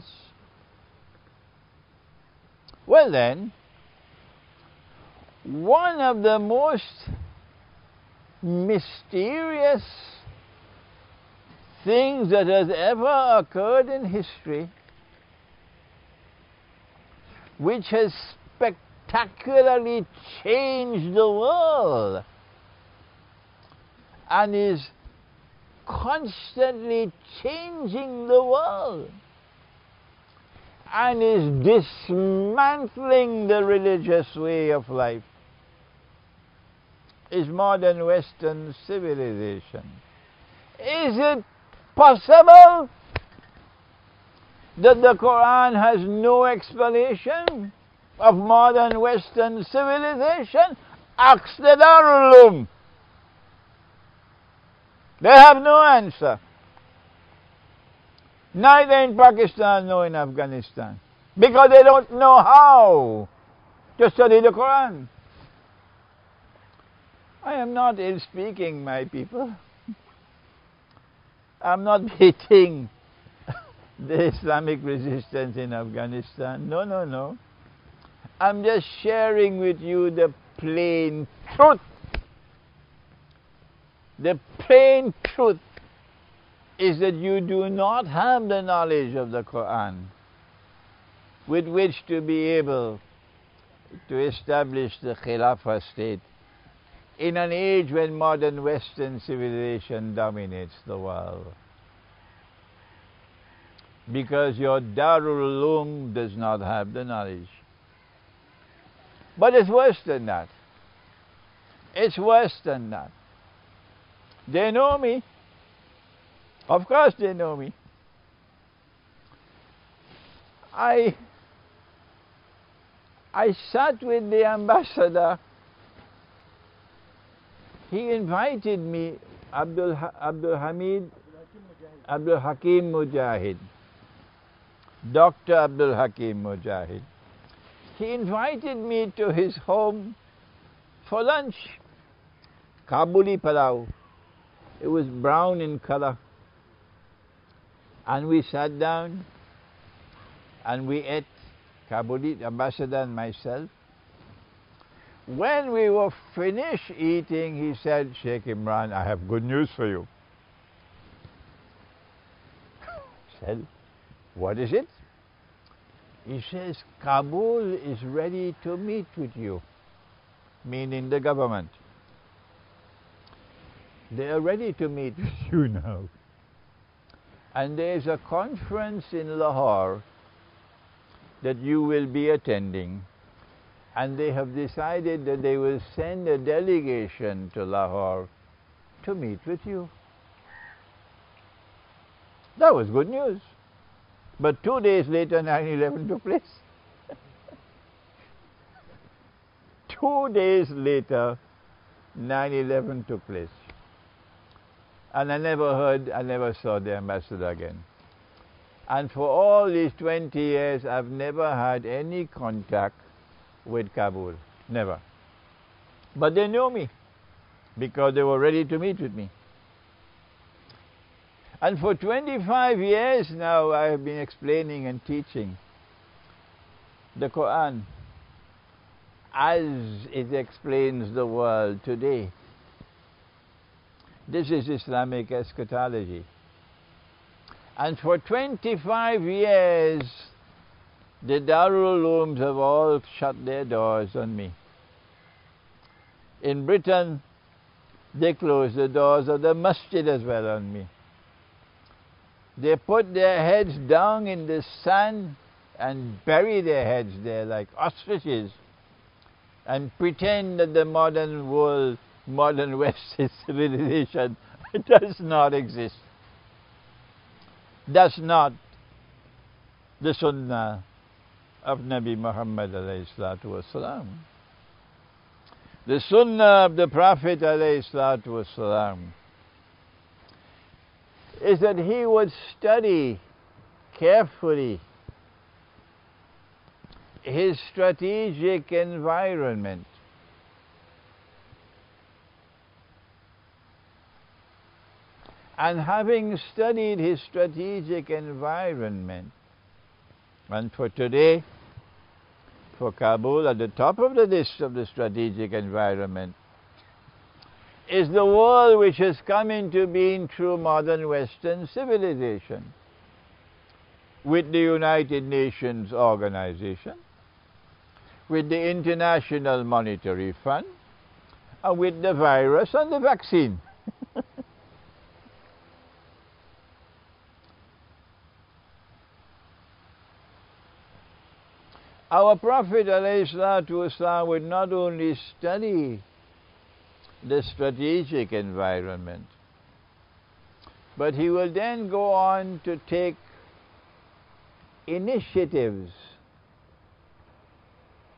Speaker 1: Well then, one of the most mysterious things that has ever occurred in history, which has spectacularly changed the world and is constantly changing the world and is dismantling the religious way of life, is modern Western civilization. Is it possible that the Quran has no explanation? of modern Western civilization? Ask the Darul Uloom. They have no answer. Neither in Pakistan nor in Afghanistan. Because they don't know how to study the Quran. I am not ill speaking, my people. I'm not beating the Islamic resistance in Afghanistan. No, no, no. I'm just sharing with you the plain truth. The plain truth is that you do not have the knowledge of the Quran with which to be able to establish the Khilafah state in an age when modern Western civilization dominates the world. Because your Darul Uloom does not have the knowledge. But it's worse than that. It's worse than that. They know me. Of course they know me. I sat with the ambassador. He invited me, Abdul Hakim Mujahid, Dr. Abdul Hakim Mujahid. He invited me to his home for lunch. Kabuli palau. It was brown in color. And we sat down and we ate, Kabuli, the ambassador and myself. When we were finished eating, he said, Sheikh Imran, I have good news for you. I said, what is it? He says, Kabul is ready to meet with you, meaning the government. They are ready to meet with you now. And there is a conference in Lahore that you will be attending. And they have decided that they will send a delegation to Lahore to meet with you. That was good news. But 2 days later, 9/11 took place. 2 days later, 9/11 took place. And I never saw the ambassador again. And for all these 20 years, I've never had any contact with Kabul. Never. But they know me because they were ready to meet with me. And for 25 years now, I have been explaining and teaching the Quran as it explains the world today. This is Islamic eschatology. And for 25 years, the Darul Ulooms have all shut their doors on me. In Britain, they closed the doors of the masjid as well on me. They put their heads down in the sand and bury their heads there like ostriches and pretend that the modern world, modern Western civilization does not exist. That's not the Sunnah of Nabi Muhammad alayhi salatu wasalam. The Sunnah of the Prophet alayhi salatu wasalam is that he would study carefully his strategic environment. And having studied his strategic environment, and for today, for Kabul, at the top of the list of the strategic environment, is the world which has come into being through modern Western civilization, with the United Nations organization, with the International Monetary Fund, and with the virus and the vaccine. Our Prophet ﷺ would not only study the strategic environment, but he will then go on to take initiatives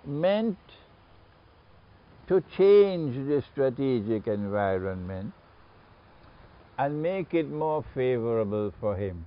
Speaker 1: meant to change the strategic environment and make it more favorable for him.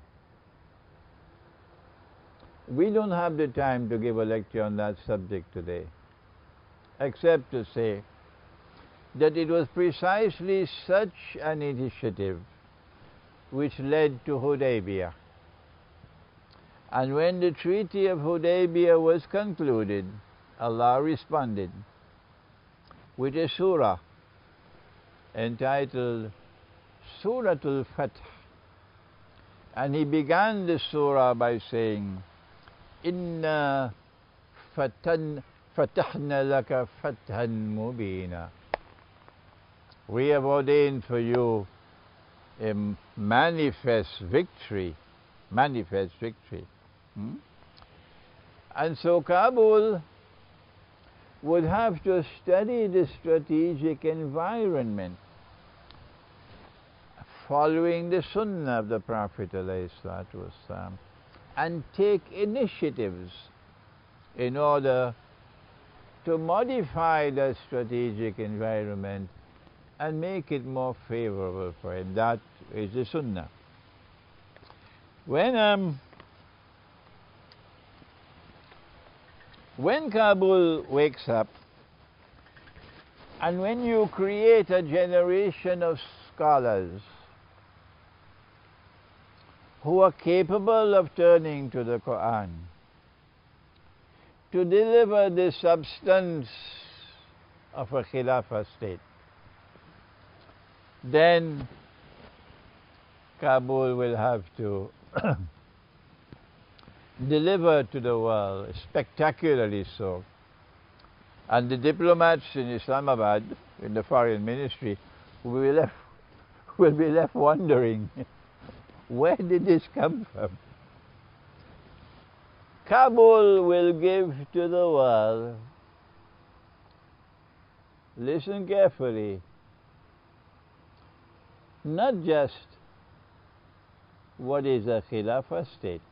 Speaker 1: We don't have the time to give a lecture on that subject today, except to say that it was precisely such an initiative which led to Hudaybiyah. And when the Treaty of Hudaybiyah was concluded, Allah responded with a surah entitled Suratul Fath. And He began the surah by saying, Inna fatahna laka fathan mubina. We have ordained for you a manifest victory. Manifest victory. And so Kabul would have to study the strategic environment following the Sunnah of the Prophet ﷺ, and take initiatives in order to modify the strategic environment and make it more favorable for him. That is the Sunnah. When Kabul wakes up, and when you create a generation of scholars who are capable of turning to the Quran to deliver the substance of a Khilafah state, then Kabul will have to deliver to the world, spectacularly so. And the diplomats in Islamabad, in the foreign ministry, will be left wondering, where did this come from? Kabul will give to the world, listen carefully, not just what is a Khilafah state,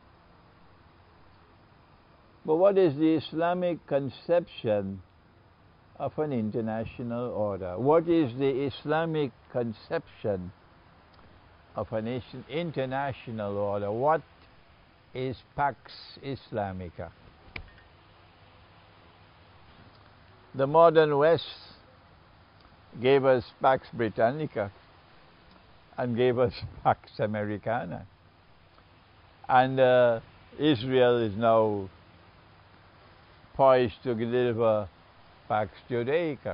Speaker 1: but what is the Islamic conception of an international order? What is the Islamic conception of an international order? What is Pax Islamica? The modern West gave us Pax Britannica and gave us Pax Americana. And Israel is now poised to deliver Pax Judaica.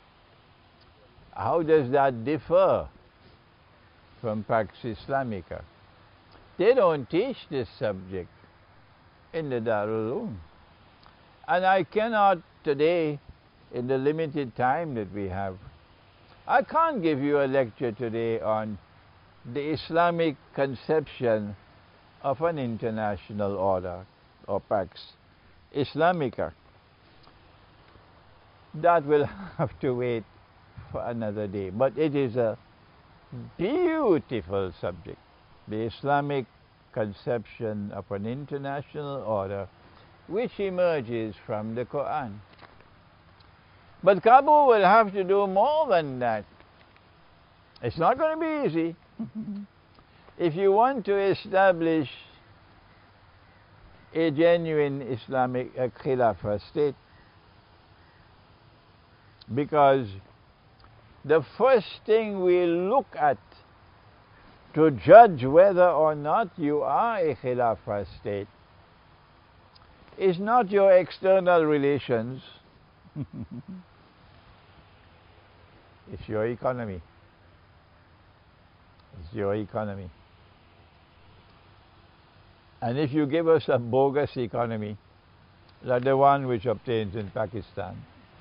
Speaker 1: How does that differ from Pax Islamica? They don't teach this subject in the Darul Uloom. And I cannot today, in the limited time that we have, I can't give you a lecture today on the Islamic conception of an international order, or Pax Islamica. That will have to wait for another day. But it is a beautiful subject, the Islamic conception of an international order which emerges from the Quran. But Kabul will have to do more than that. It's not going to be easy. If you want to establish a genuine Islamic Khilafah state, because the first thing we look at to judge whether or not you are a Khilafah state is not your external relations, it's your economy. It's your economy. And if you give us a bogus economy, like the one which obtains in Pakistan,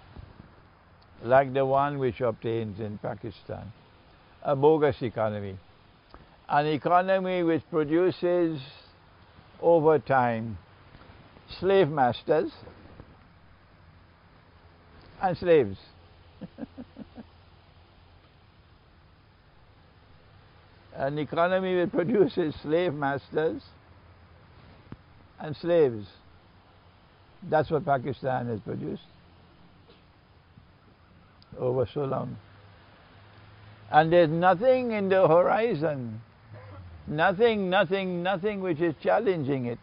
Speaker 1: a bogus economy, an economy which produces over time slave masters and slaves. An economy which produces slave masters and slaves. That's what Pakistan has produced. over so long. And there's nothing in the horizon, nothing which is challenging it.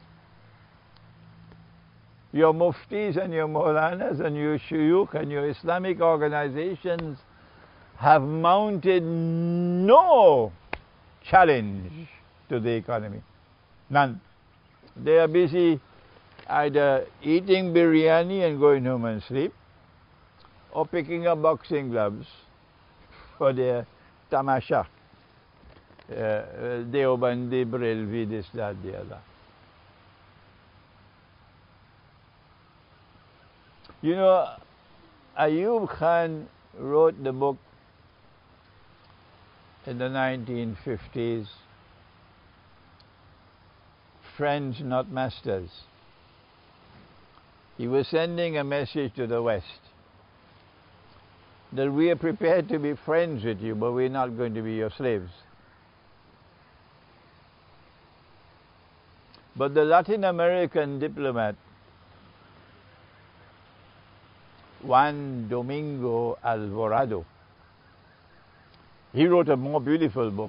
Speaker 1: Your muftis and your maulanas and your shuyukh and your Islamic organizations have mounted no challenge to the economy. None. They are busy either eating biryani and going home and sleep, or picking up boxing gloves for their tamasha. Deobandi, Barelvi, this, that, the other. You know, Ayub Khan wrote the book in the 1950s, Friends Not Masters. He was sending a message to the West that we are prepared to be friends with you, but we're not going to be your slaves. But the Latin American diplomat, Juan Domingo Alvarado, he wrote a more beautiful book.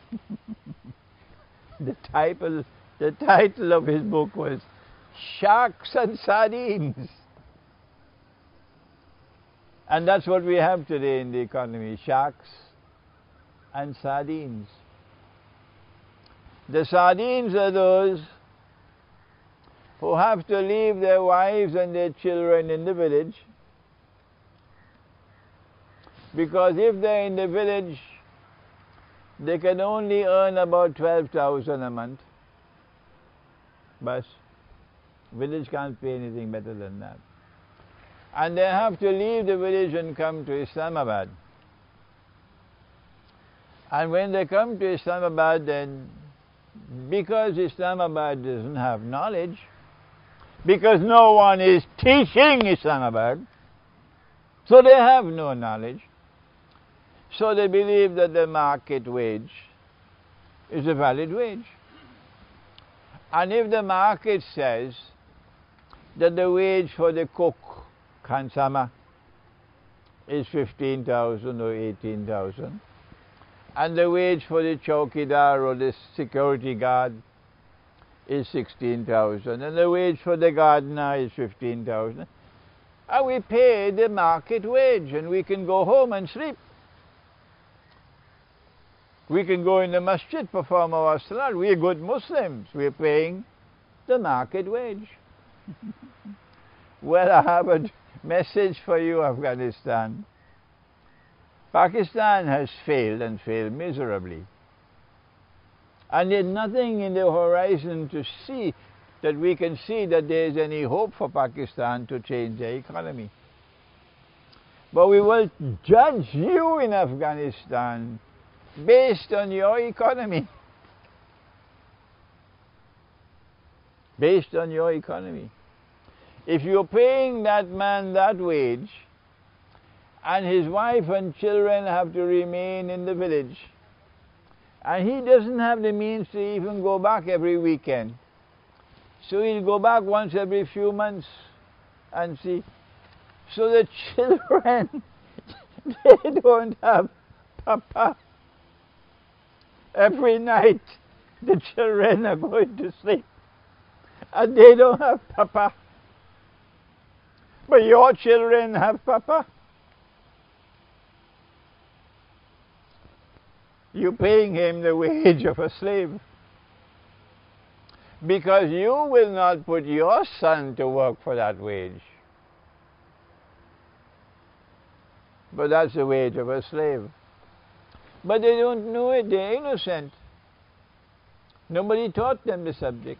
Speaker 1: The title of his book was Sharks and Sardines. And that's what we have today in the economy, sharks and sardines. The sardines are those who have to leave their wives and their children in the village, because if they're in the village, they can only earn about 12,000 a month. But village can't pay anything better than that. And they have to leave the village and come to Islamabad. And when they come to Islamabad, then because Islamabad doesn't have knowledge, because no one is teaching Islamabad, so they have no knowledge, so they believe that the market wage is a valid wage. And if the market says that the wage for the cook, Khansama, is 15,000 or 18,000, and the wage for the chowkidar or the security guard is 16,000, and the wage for the gardener is 15,000, and we pay the market wage, and we can go home and sleep. We can go in the masjid, perform our salat. We are good Muslims. We are paying the market wage. Well, I have a message for you, Afghanistan. Pakistan has failed, and failed miserably. And there's nothing in the horizon to see that we can see that there is any hope for Pakistan to change their economy. But we will judge you in Afghanistan based on your economy. Based on your economy. If you're paying that man that wage, and his wife and children have to remain in the village, and he doesn't have the means to even go back every weekend, so he'll go back once every few months and see. So the children, they don't have papa. Every night the children are going to sleep and they don't have papa. But your children have papa. You're paying him the wage of a slave, because you will not put your son to work for that wage. But that's the wage of a slave. But they don't know it, they're innocent. Nobody taught them the subject.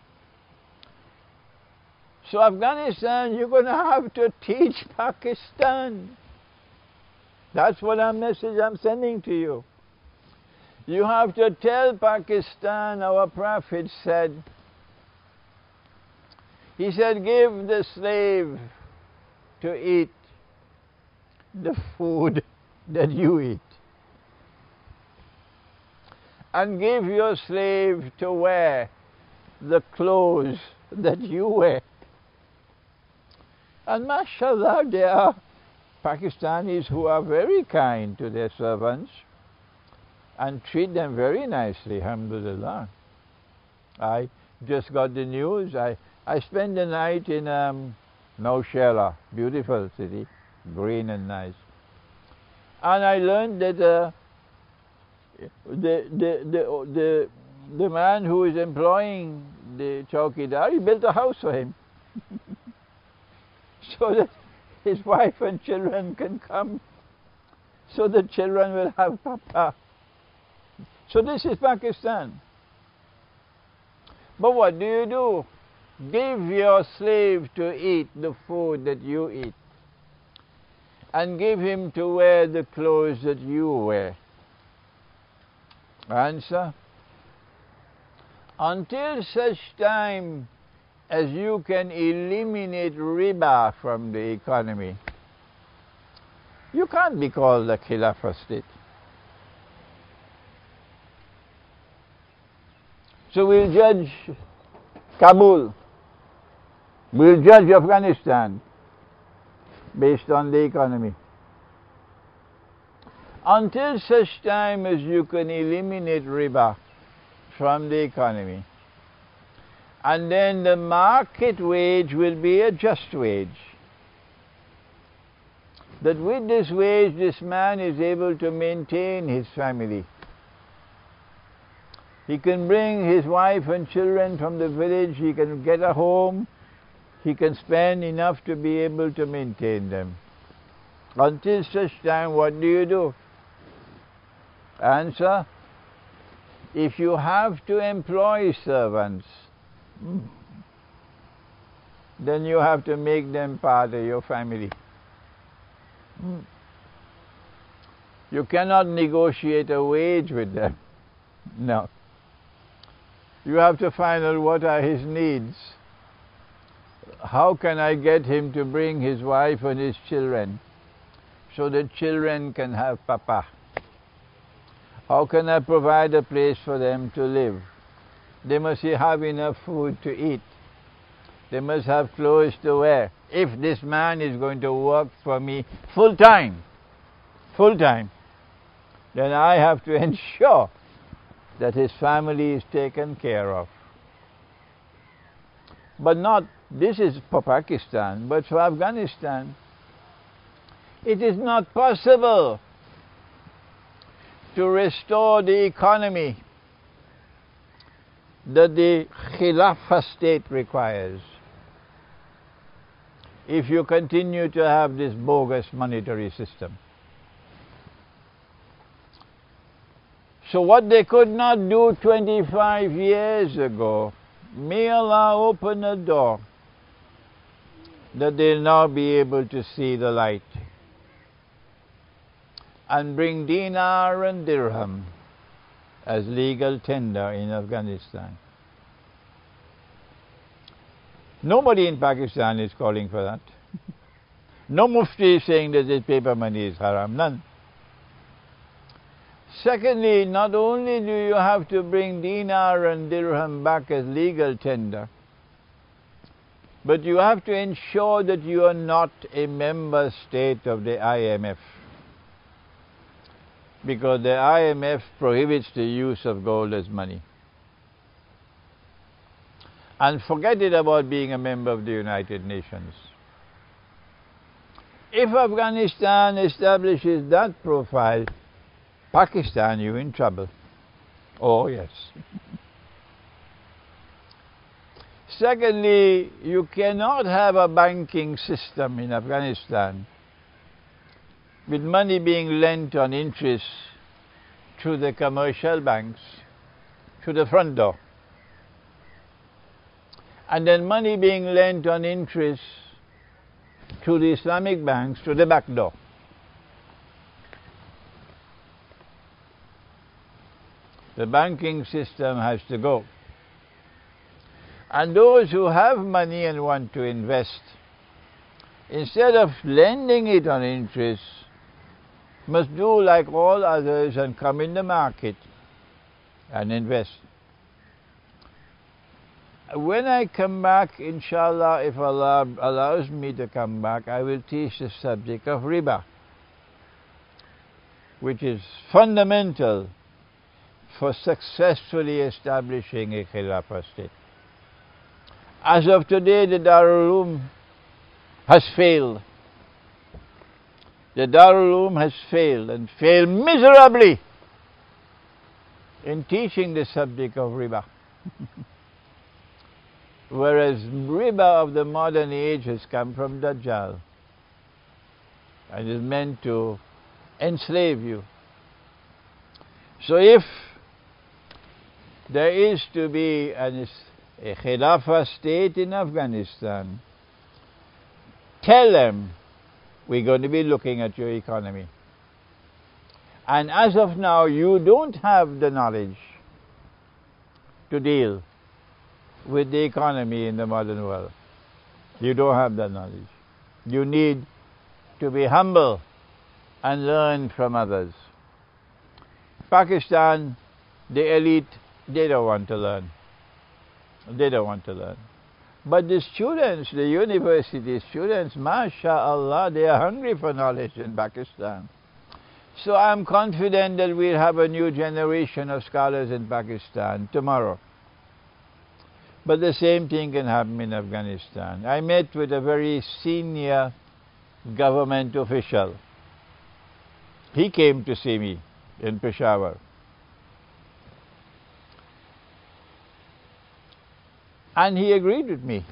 Speaker 1: So Afghanistan, you're going to have to teach Pakistan. That's what message I'm sending to you. You have to tell Pakistan, our Prophet said, he said, give the slave to eat the food that you eat, and give your slave to wear the clothes that you wear. And mashallah, there are Pakistanis who are very kind to their servants and treat them very nicely, alhamdulillah. I just got the news. I spent the night in Nowshera, beautiful city, green and nice. And I learned that the man who is employing the chowkidar, he built a house for him so that his wife and children can come, so the children will have papa. So this is Pakistan. But what do? Give your slave to eat the food that you eat, and give him to wear the clothes that you wear. Answer: until such time as you can eliminate riba from the economy, you can't be called a Khilafah state. So we'll judge Kabul, we'll judge Afghanistan based on the economy. Until such time as you can eliminate riba from the economy, and then the market wage will be a just wage. That with this wage, this man is able to maintain his family. He can bring his wife and children from the village, he can get a home, he can spend enough to be able to maintain them. Until such time, what do? Answer: if you have to employ servants, then you have to make them part of your family. You cannot negotiate a wage with them. No. You have to find out what are his needs. How can I get him to bring his wife and his children so the children can have papa? How can I provide a place for them to live? They must have enough food to eat. They must have clothes to wear. If this man is going to work for me full time, then I have to ensure that his family is taken care of. But not, this is for Pakistan, but for Afghanistan, it is not possible to restore the economy that the Khilafah state requires if you continue to have this bogus monetary system. So what they could not do 25 years ago, may Allah open a door that they'll now be able to see the light and bring dinar and dirham as legal tender in Afghanistan. Nobody in Pakistan is calling for that. No mufti is saying that this paper money is haram, none. Secondly, not only do you have to bring dinar and dirham back as legal tender, but you have to ensure that you are not a member state of the IMF, because the IMF prohibits the use of gold as money. And forget it about being a member of the United Nations. If Afghanistan establishes that profile, Pakistan, you're in trouble. Oh, yes. Secondly, you cannot have a banking system in Afghanistan with money being lent on interest through the commercial banks to the front door, and then money being lent on interest to the Islamic banks to the back door. The banking system has to go. And those who have money and want to invest, instead of lending it on interest, must do like all others and come in the market and invest. when I come back, inshallah, if Allah allows me to come back, I will teach the subject of riba, which is fundamental for successfully establishing a Khilafah state. As of today, the Darul Uloom has failed. The Darul Uloom has failed, and failed miserably, in teaching the subject of riba. Whereas riba of the modern age has come from Dajjal and is meant to enslave you. So if there is to be a Khilafah state in Afghanistan, tell them we're going to be looking at your economy. And as of now, you don't have the knowledge to deal with the economy in the modern world. You don't have that knowledge. You need to be humble and learn from others. Pakistan, the elite, they don't want to learn. They don't want to learn. But the students, the university students, mashallah, they are hungry for knowledge in Pakistan. So I'm confident that we'll have a new generation of scholars in Pakistan tomorrow. But the same thing can happen in Afghanistan. I met with a very senior government official. He came to see me in Peshawar. And he agreed with me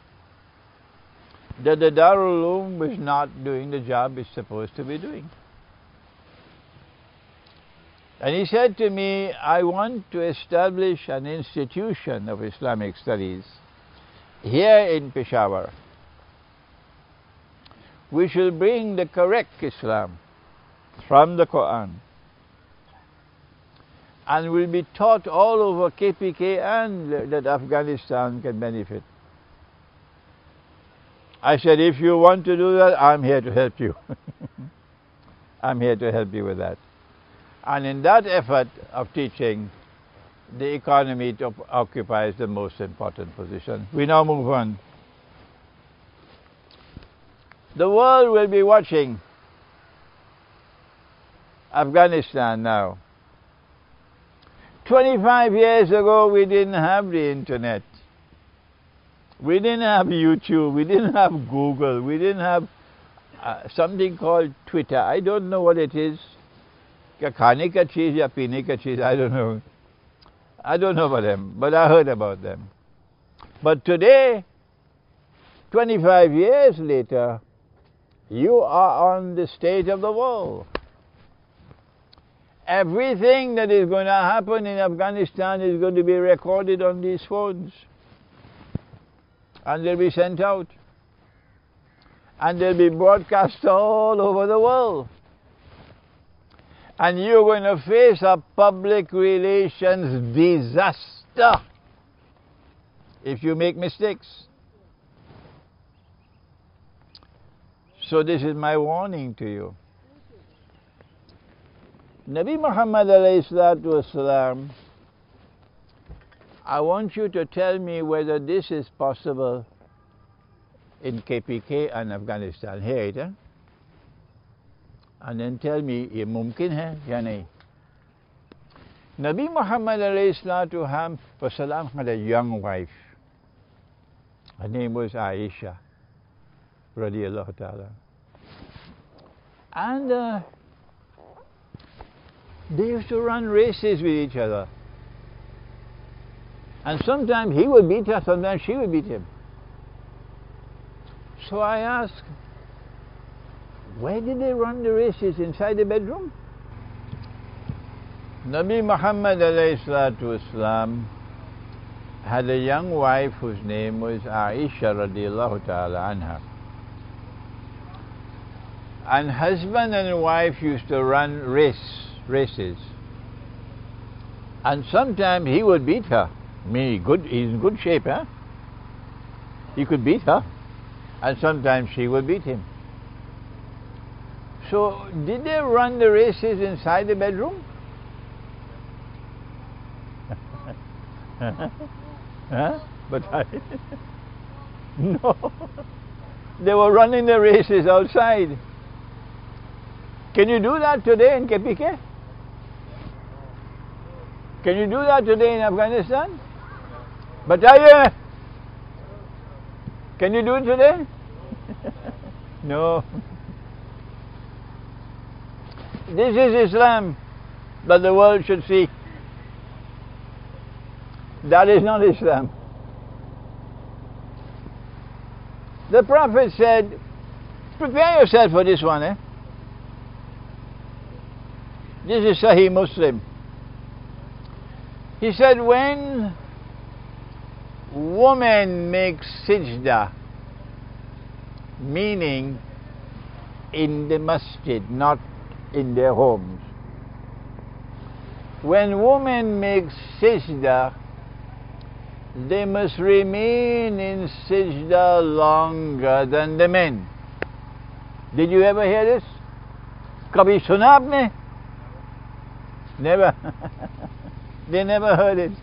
Speaker 1: that the Darul Uloom was not doing the job it's supposed to be doing. And he said to me, I want to establish an institution of Islamic studies here in Peshawar. We shall bring the correct Islam from the Quran and will be taught all over KPK and that Afghanistan can benefit. I said, if you want to do that, I'm here to help you. I'm here to help you with that. And in that effort of teaching, the economy occupies the most important position. We now move on. The world will be watching Afghanistan now. 25 years ago, we didn't have the internet. We didn't have YouTube. We didn't have Google. We didn't have something called Twitter. I don't know what it is. Khane ka cheez ya peene ka cheez, I don't know. I don't know about them, but I heard about them. But today, 25 years later, you are on the stage of the world. Everything that is going to happen in Afghanistan is going to be recorded on these phones. And they'll be sent out. And they'll be broadcast all over the world. And you're going to face a public relations disaster if you make mistakes. So this is my warning to you. Nabi Muhammad alayhi salatu wasalam, I want you to tell me whether this is possible in KPK and Afghanistan. Hear it, eh? And then tell me, ye mumkin hai ya nahi? Nabi Muhammad alayhi salatu wasalam had a young wife. Her name was Aisha radiyallahu ta'ala. And they used to run races with each other. And sometimes he would beat her, sometimes she would beat him. So I asked, where did they run the races? Inside the bedroom? Nabi Muhammad alayhi salatu wasalam had a young wife whose name was Aisha radiyallahu ta'ala anha. And husband and wife used to run races. And sometimes he would beat her. I mean, he's in good shape, huh? He could beat her. And sometimes she would beat him. So, did they run the races inside the bedroom? Huh? But no, they were running the races outside. Can you do that today in KPK? Can you do that today in Afghanistan? Bataya, can you do it today? No. This is Islam that the world should see. That is not Islam. The Prophet said, prepare yourself for this one, eh? This is Sahih Muslim. He said, when woman makes sajda, meaning in the masjid, not in their homes. When women make sajda, they must remain in sajda longer than the men. Did you ever hear this? Kabhi suna aapne? Never. They never heard it.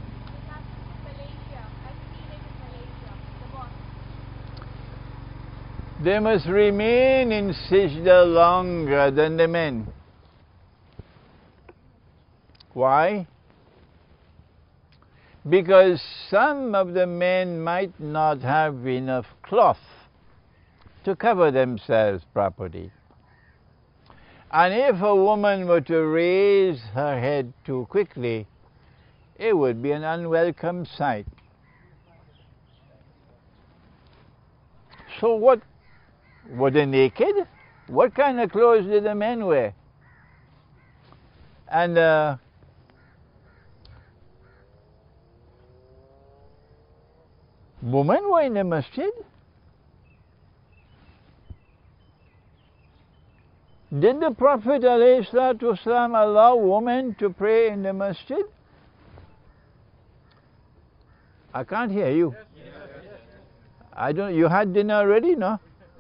Speaker 1: They must remain in sajda longer than the men. Why? Because some of the men might not have enough cloth to cover themselves properly. And if a woman were to raise her head too quickly, it would be an unwelcome sight. So what? Were they naked? What kind of clothes did the men wear? And women were in the masjid. Did the Prophet ﷺ allow women to pray in the masjid? I can't hear you. I don't. You had dinner already, no?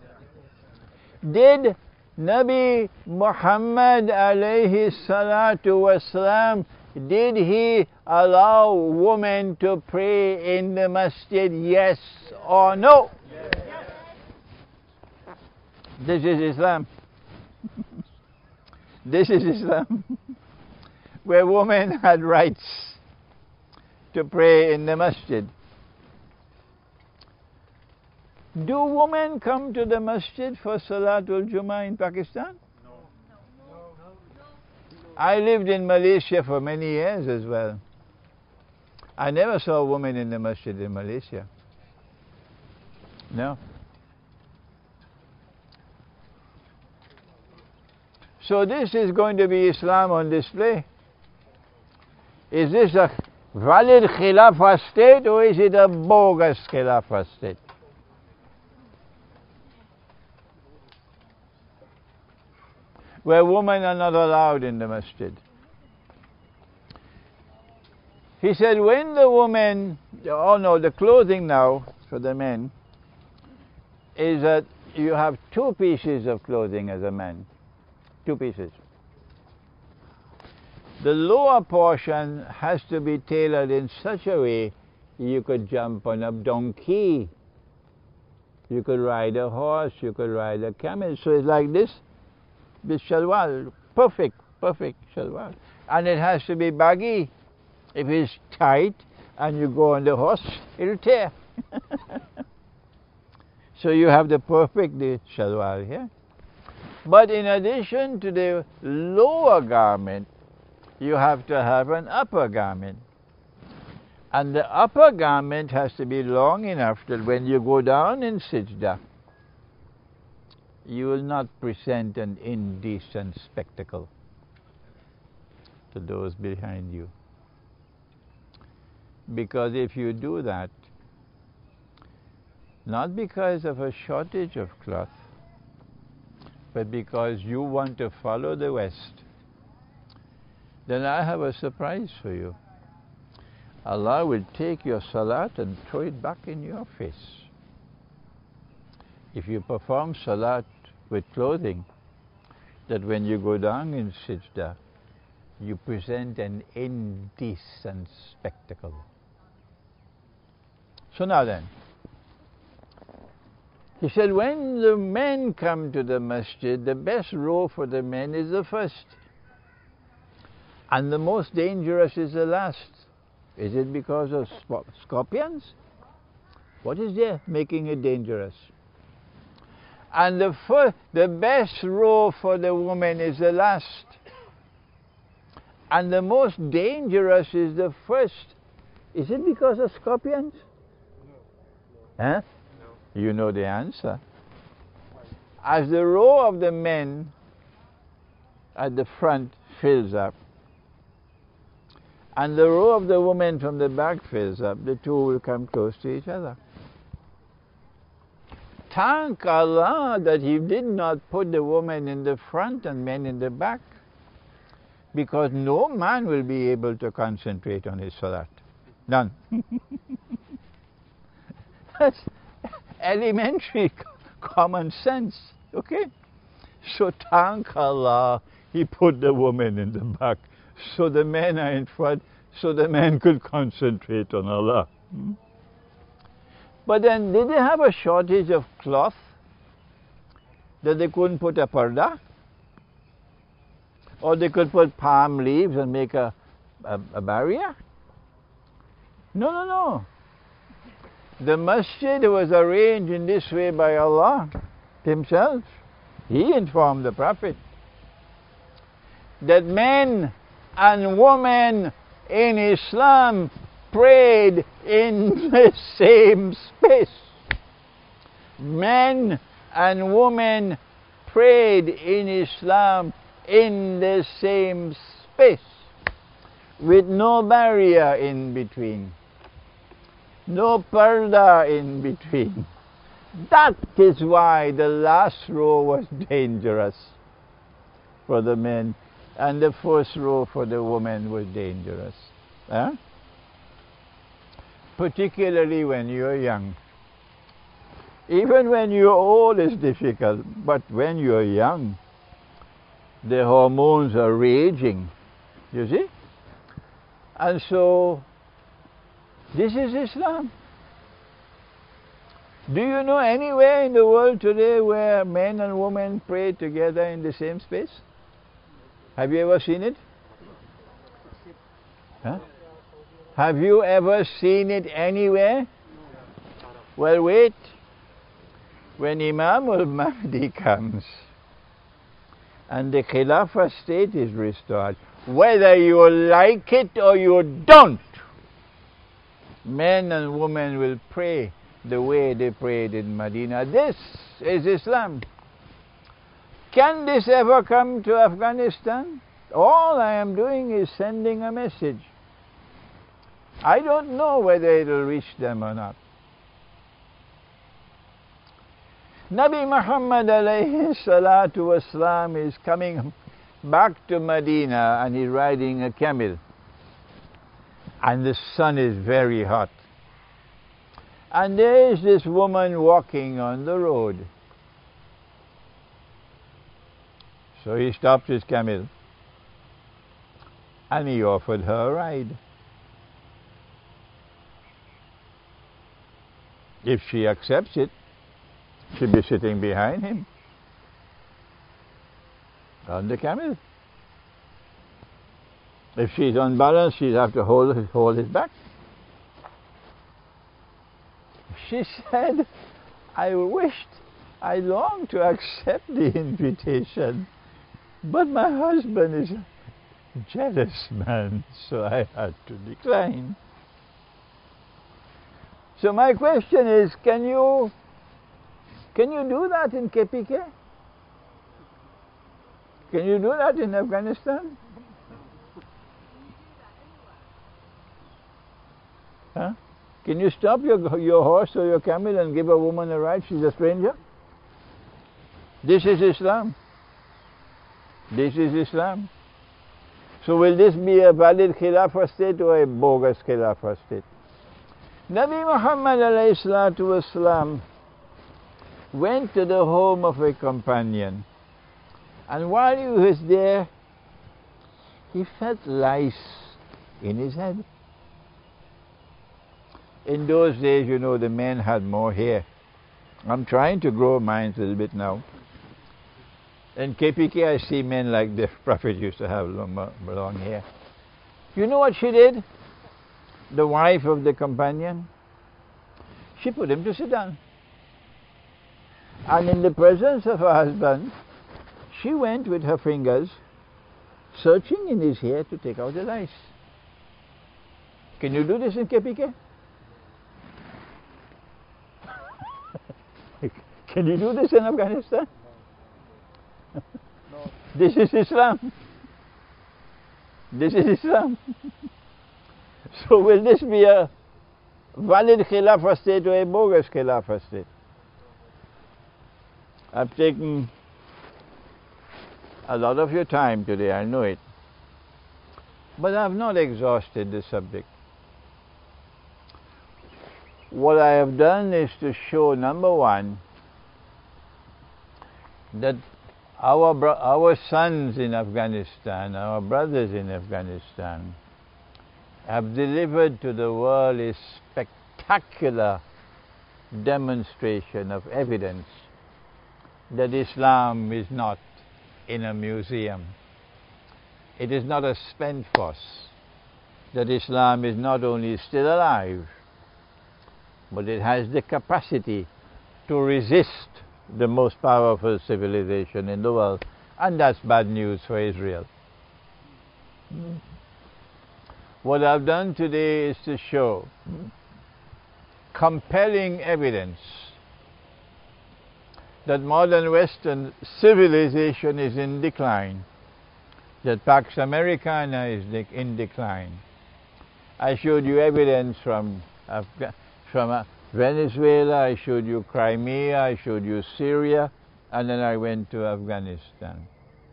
Speaker 1: Did Nabi Muhammad alayhi salatu wasalam, did he allow women to pray in the masjid, yes or no? Yes. This is Islam. This is Islam, where women had rights to pray in the masjid. Do women come to the masjid for Salatul Jummah in Pakistan? No. I lived in Malaysia for many years as well. I never saw a woman in the masjid in Malaysia. No. So this is going to be Islam on display. Is this a valid Khilafah state or is it a bogus Khilafah state? Where women are not allowed in the masjid. He said when the woman, oh no, the clothing now for the men is that you have two pieces of clothing as a man. Two pieces. The lower portion has to be tailored in such a way you could jump on a donkey, you could ride a horse, you could ride a camel. So it's like this shalwar, perfect shalwar. And it has to be baggy. If it's tight and you go on the horse, it'll tear. So you have the perfect shalwar here. But in addition to the lower garment, you have to have an upper garment. And the upper garment has to be long enough that when you go down in sajda, you will not present an indecent spectacle to those behind you. Because if you do that, not because of a shortage of cloth, but because you want to follow the West, then I have a surprise for you. Allah will take your salat and throw it back in your face. If you perform salat with clothing, that when you go down in sajda, you present an indecent spectacle. So now then, he said, when the men come to the masjid, the best row for the men is the first. And the most dangerous is the last. Is it because of scorpions? What is there making it dangerous? And the best row for the woman is the last. And the most dangerous is the first. Is it because of scorpions? No. Huh? No. You know the answer. As the row of the men at the front fills up, and the row of the women from the back fills up, the two will come close to each other. Thank Allah that He did not put the woman in the front and men in the back, because no man will be able to concentrate on his salat. None. That's elementary common sense, okay? So thank Allah He put the woman in the back, so the men are in front, so the men could concentrate on Allah. But then, did they have a shortage of cloth that they couldn't put a parda? Or they could put palm leaves and make a barrier? No, no, no. The masjid was arranged in this way by Allah Himself. He informed the Prophet that men and women in Islam prayed in the same space. Men and women prayed in Islam in the same space, with no barrier in between, no parda in between. That is why the last row was dangerous for the men, and the first row for the women was dangerous. Huh? Particularly when you're young. Even when you're old it's difficult, but when you're young, the hormones are raging, you see? And so, this is Islam. Do you know anywhere in the world today where men and women pray together in the same space? Have you ever seen it? Huh? Have you ever seen it anywhere? Well, wait. When Imam al-Mahdi comes and the Khilafah state is restored, whether you like it or you don't, men and women will pray the way they prayed in Medina. This is Islam. Can this ever come to Afghanistan? All I am doing is sending a message. I don't know whether it will reach them or not. Nabi Muhammad alayhi salatu wasalam is coming back to Medina and he's riding a camel. And the sun is very hot. And there is this woman walking on the road. So he stopped his camel and he offered her a ride. If she accepts it, she'll be sitting behind him on the camel. If she's unbalanced, she'll have to hold his back. She said, I long to accept the invitation, but my husband is a jealous man, so I had to decline. So my question is, can you do that in KPK? Can you do that in Afghanistan? Huh? Can you stop your horse or your camel and give a woman a ride? She's a stranger. This is Islam. This is Islam. So will this be a valid Khilafah state or a bogus Khilafah state? Nabi Muhammad alayhi salatu wasalam went to the home of a companion, and while he was there, he felt lice in his head. In those days, you know, the men had more hair. I'm trying to grow mine a little bit now. In KPK, I see men like the Prophet used to have long hair. You know what she did? The wife of the companion? She put him to sit down. And in the presence of her husband, she went with her fingers searching in his hair to take out the lice. Can you do this in KPK? Can you do this in Afghanistan? No. This is Islam. This is Islam. So will this be a valid Khilafah state or a bogus Khilafah state? I've taken a lot of your time today, I know it. But I've not exhausted the subject. What I have done is to show, number one, that our sons in Afghanistan, our brothers in Afghanistan, have delivered to the world a spectacular demonstration of evidence that Islam is not in a museum. It is not a spent force. That Islam is not only still alive, but it has the capacity to resist the most powerful civilization in the world, and that's bad news for Israel. What I've done today is to show compelling evidence that modern Western civilization is in decline, that Pax Americana is in decline. I showed you evidence from Venezuela, I showed you Crimea, I showed you Syria, and then I went to Afghanistan.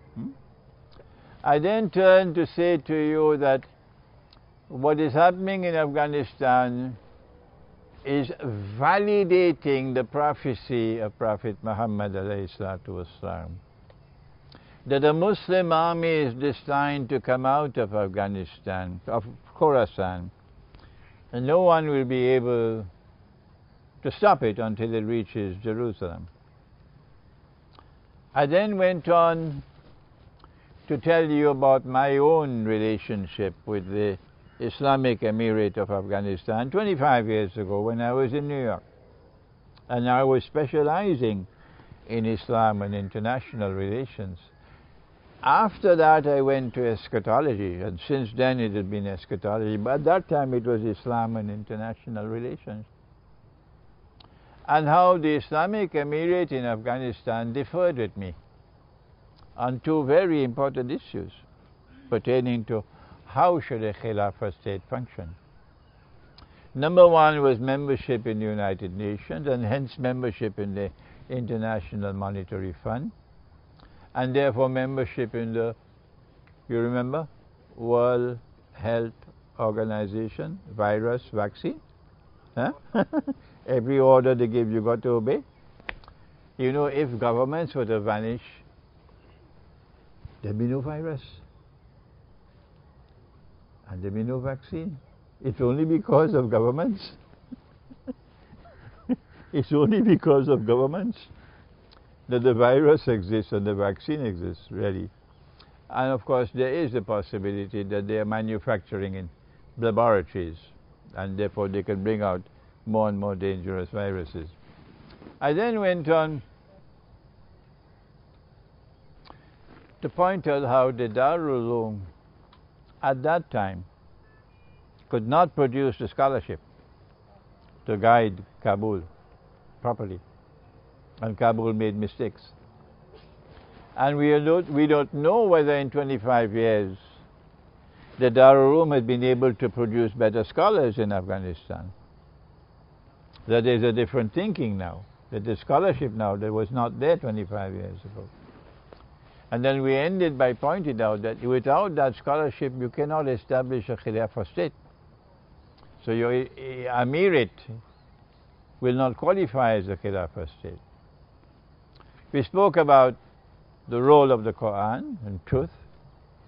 Speaker 1: I then turned to say to you that what is happening in Afghanistan is validating the prophecy of Prophet Muhammad ﷺ, that a Muslim army is destined to come out of Afghanistan, of Khorasan, and no one will be able to stop it until it reaches Jerusalem. I then went on to tell you about my own relationship with the Islamic Emirate of Afghanistan 25 years ago when I was in New York. And I was specializing in Islam and international relations. After that I went to eschatology, and since then it had been eschatology, but at that time it was Islam and international relations. And how the Islamic Emirate in Afghanistan differed with me on two very important issues pertaining to how should a Khilafah state function. Number one was membership in the United Nations, and hence membership in the International Monetary Fund, and therefore membership in the, you remember, World Health Organization, virus, vaccine. Huh? Every order they give, you got to obey. You know, if governments were to vanish, there'd be no virus. And there'd be no vaccine. It's only because of governments. It's only because of governments that the virus exists and the vaccine exists, really. And of course, there is a possibility that they are manufacturing in laboratories, and therefore they can bring out more and more dangerous viruses. I then went on to point out how the Darul Uloom at that time could not produce the scholarship to guide Kabul properly, and Kabul made mistakes. And we don't know whether in 25 years the Darul Uloom has been able to produce better scholars in Afghanistan. That there's a different thinking now, that the scholarship now that was not there 25 years ago. And then we ended by pointing out that without that scholarship you cannot establish a Khilafah state. So your Emirate will not qualify as a Khilafah state. We spoke about the role of the Quran and truth.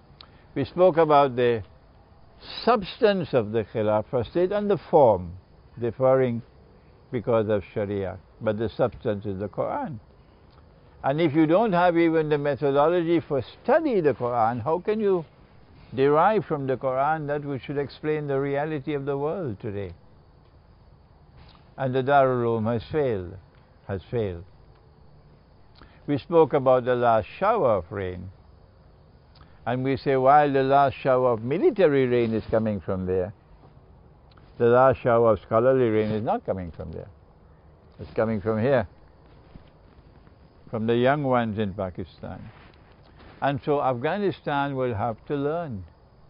Speaker 1: We spoke about the substance of the Khilafah state and the form. differing because of Sharia, but the substance is the Quran. And if you don't have even the methodology for study the Quran, how can you derive from the Quran that which should explain the reality of the world today? And the Darul Uloom has failed. We spoke about the last shower of rain. And we say, while the last shower of military rain is coming from there, the last shower of scholarly rain is not coming from there. It's coming from here, from the young ones in Pakistan. And so Afghanistan will have to learn.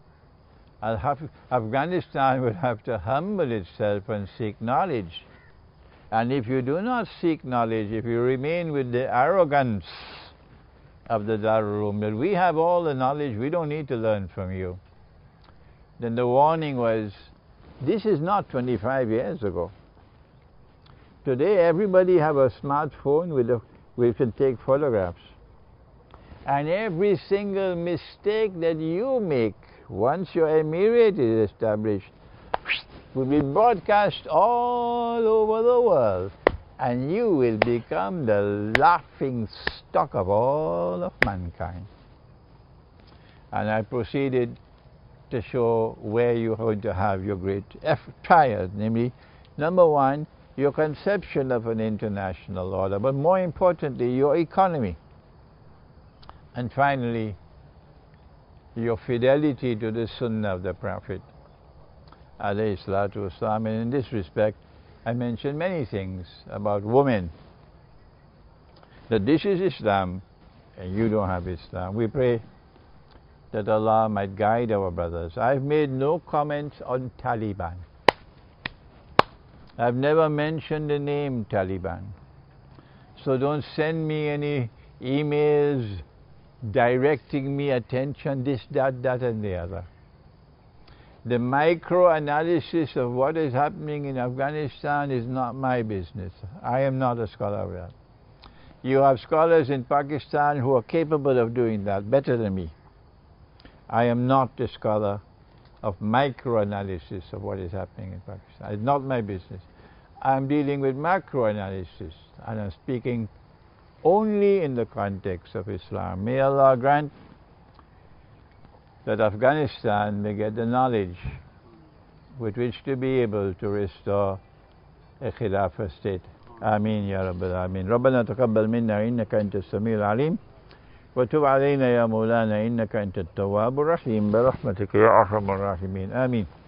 Speaker 1: Afghanistan will have to humble itself and seek knowledge. And if you do not seek knowledge, if you remain with the arrogance of the Darul Uloom, that we have all the knowledge, we don't need to learn from you, then the warning was, this is not 25 years ago. Today everybody have a smartphone we can take photographs. And every single mistake that you make, once your emirate is established, will be broadcast all over the world, and you will become the laughing stock of all of mankind. And I proceeded to show where you're going to have your great trials, namely, number one, your conception of an international order, but more importantly, your economy. And finally, your fidelity to the Sunnah of the Prophet, alayhi salatu wasalam. And in this respect, I mentioned many things about women, that this is Islam and you don't have Islam. We pray that Allah might guide our brothers. I've made no comments on Taliban. I've never mentioned the name Taliban. So don't send me any emails directing me attention, this, that, and the other. The micro-analysis of what is happening in Afghanistan is not my business. I am not a scholar of that. You have scholars in Pakistan who are capable of doing that better than me. I am not a scholar of micro-analysis of what is happening in Pakistan. It's not my business. I'm dealing with macro-analysis, and I'm speaking only in the context of Islam. May Allah grant that Afghanistan may get the knowledge with which to be able to restore a Khilafah state. Ameen ya Rabbal Alameen. ربنا تقبل منا إنك أنت السميع العليم وتب علينا يا مولانا إنك أنت التواب الرحيم برحمتك يا أرحم الراحمين. آمين.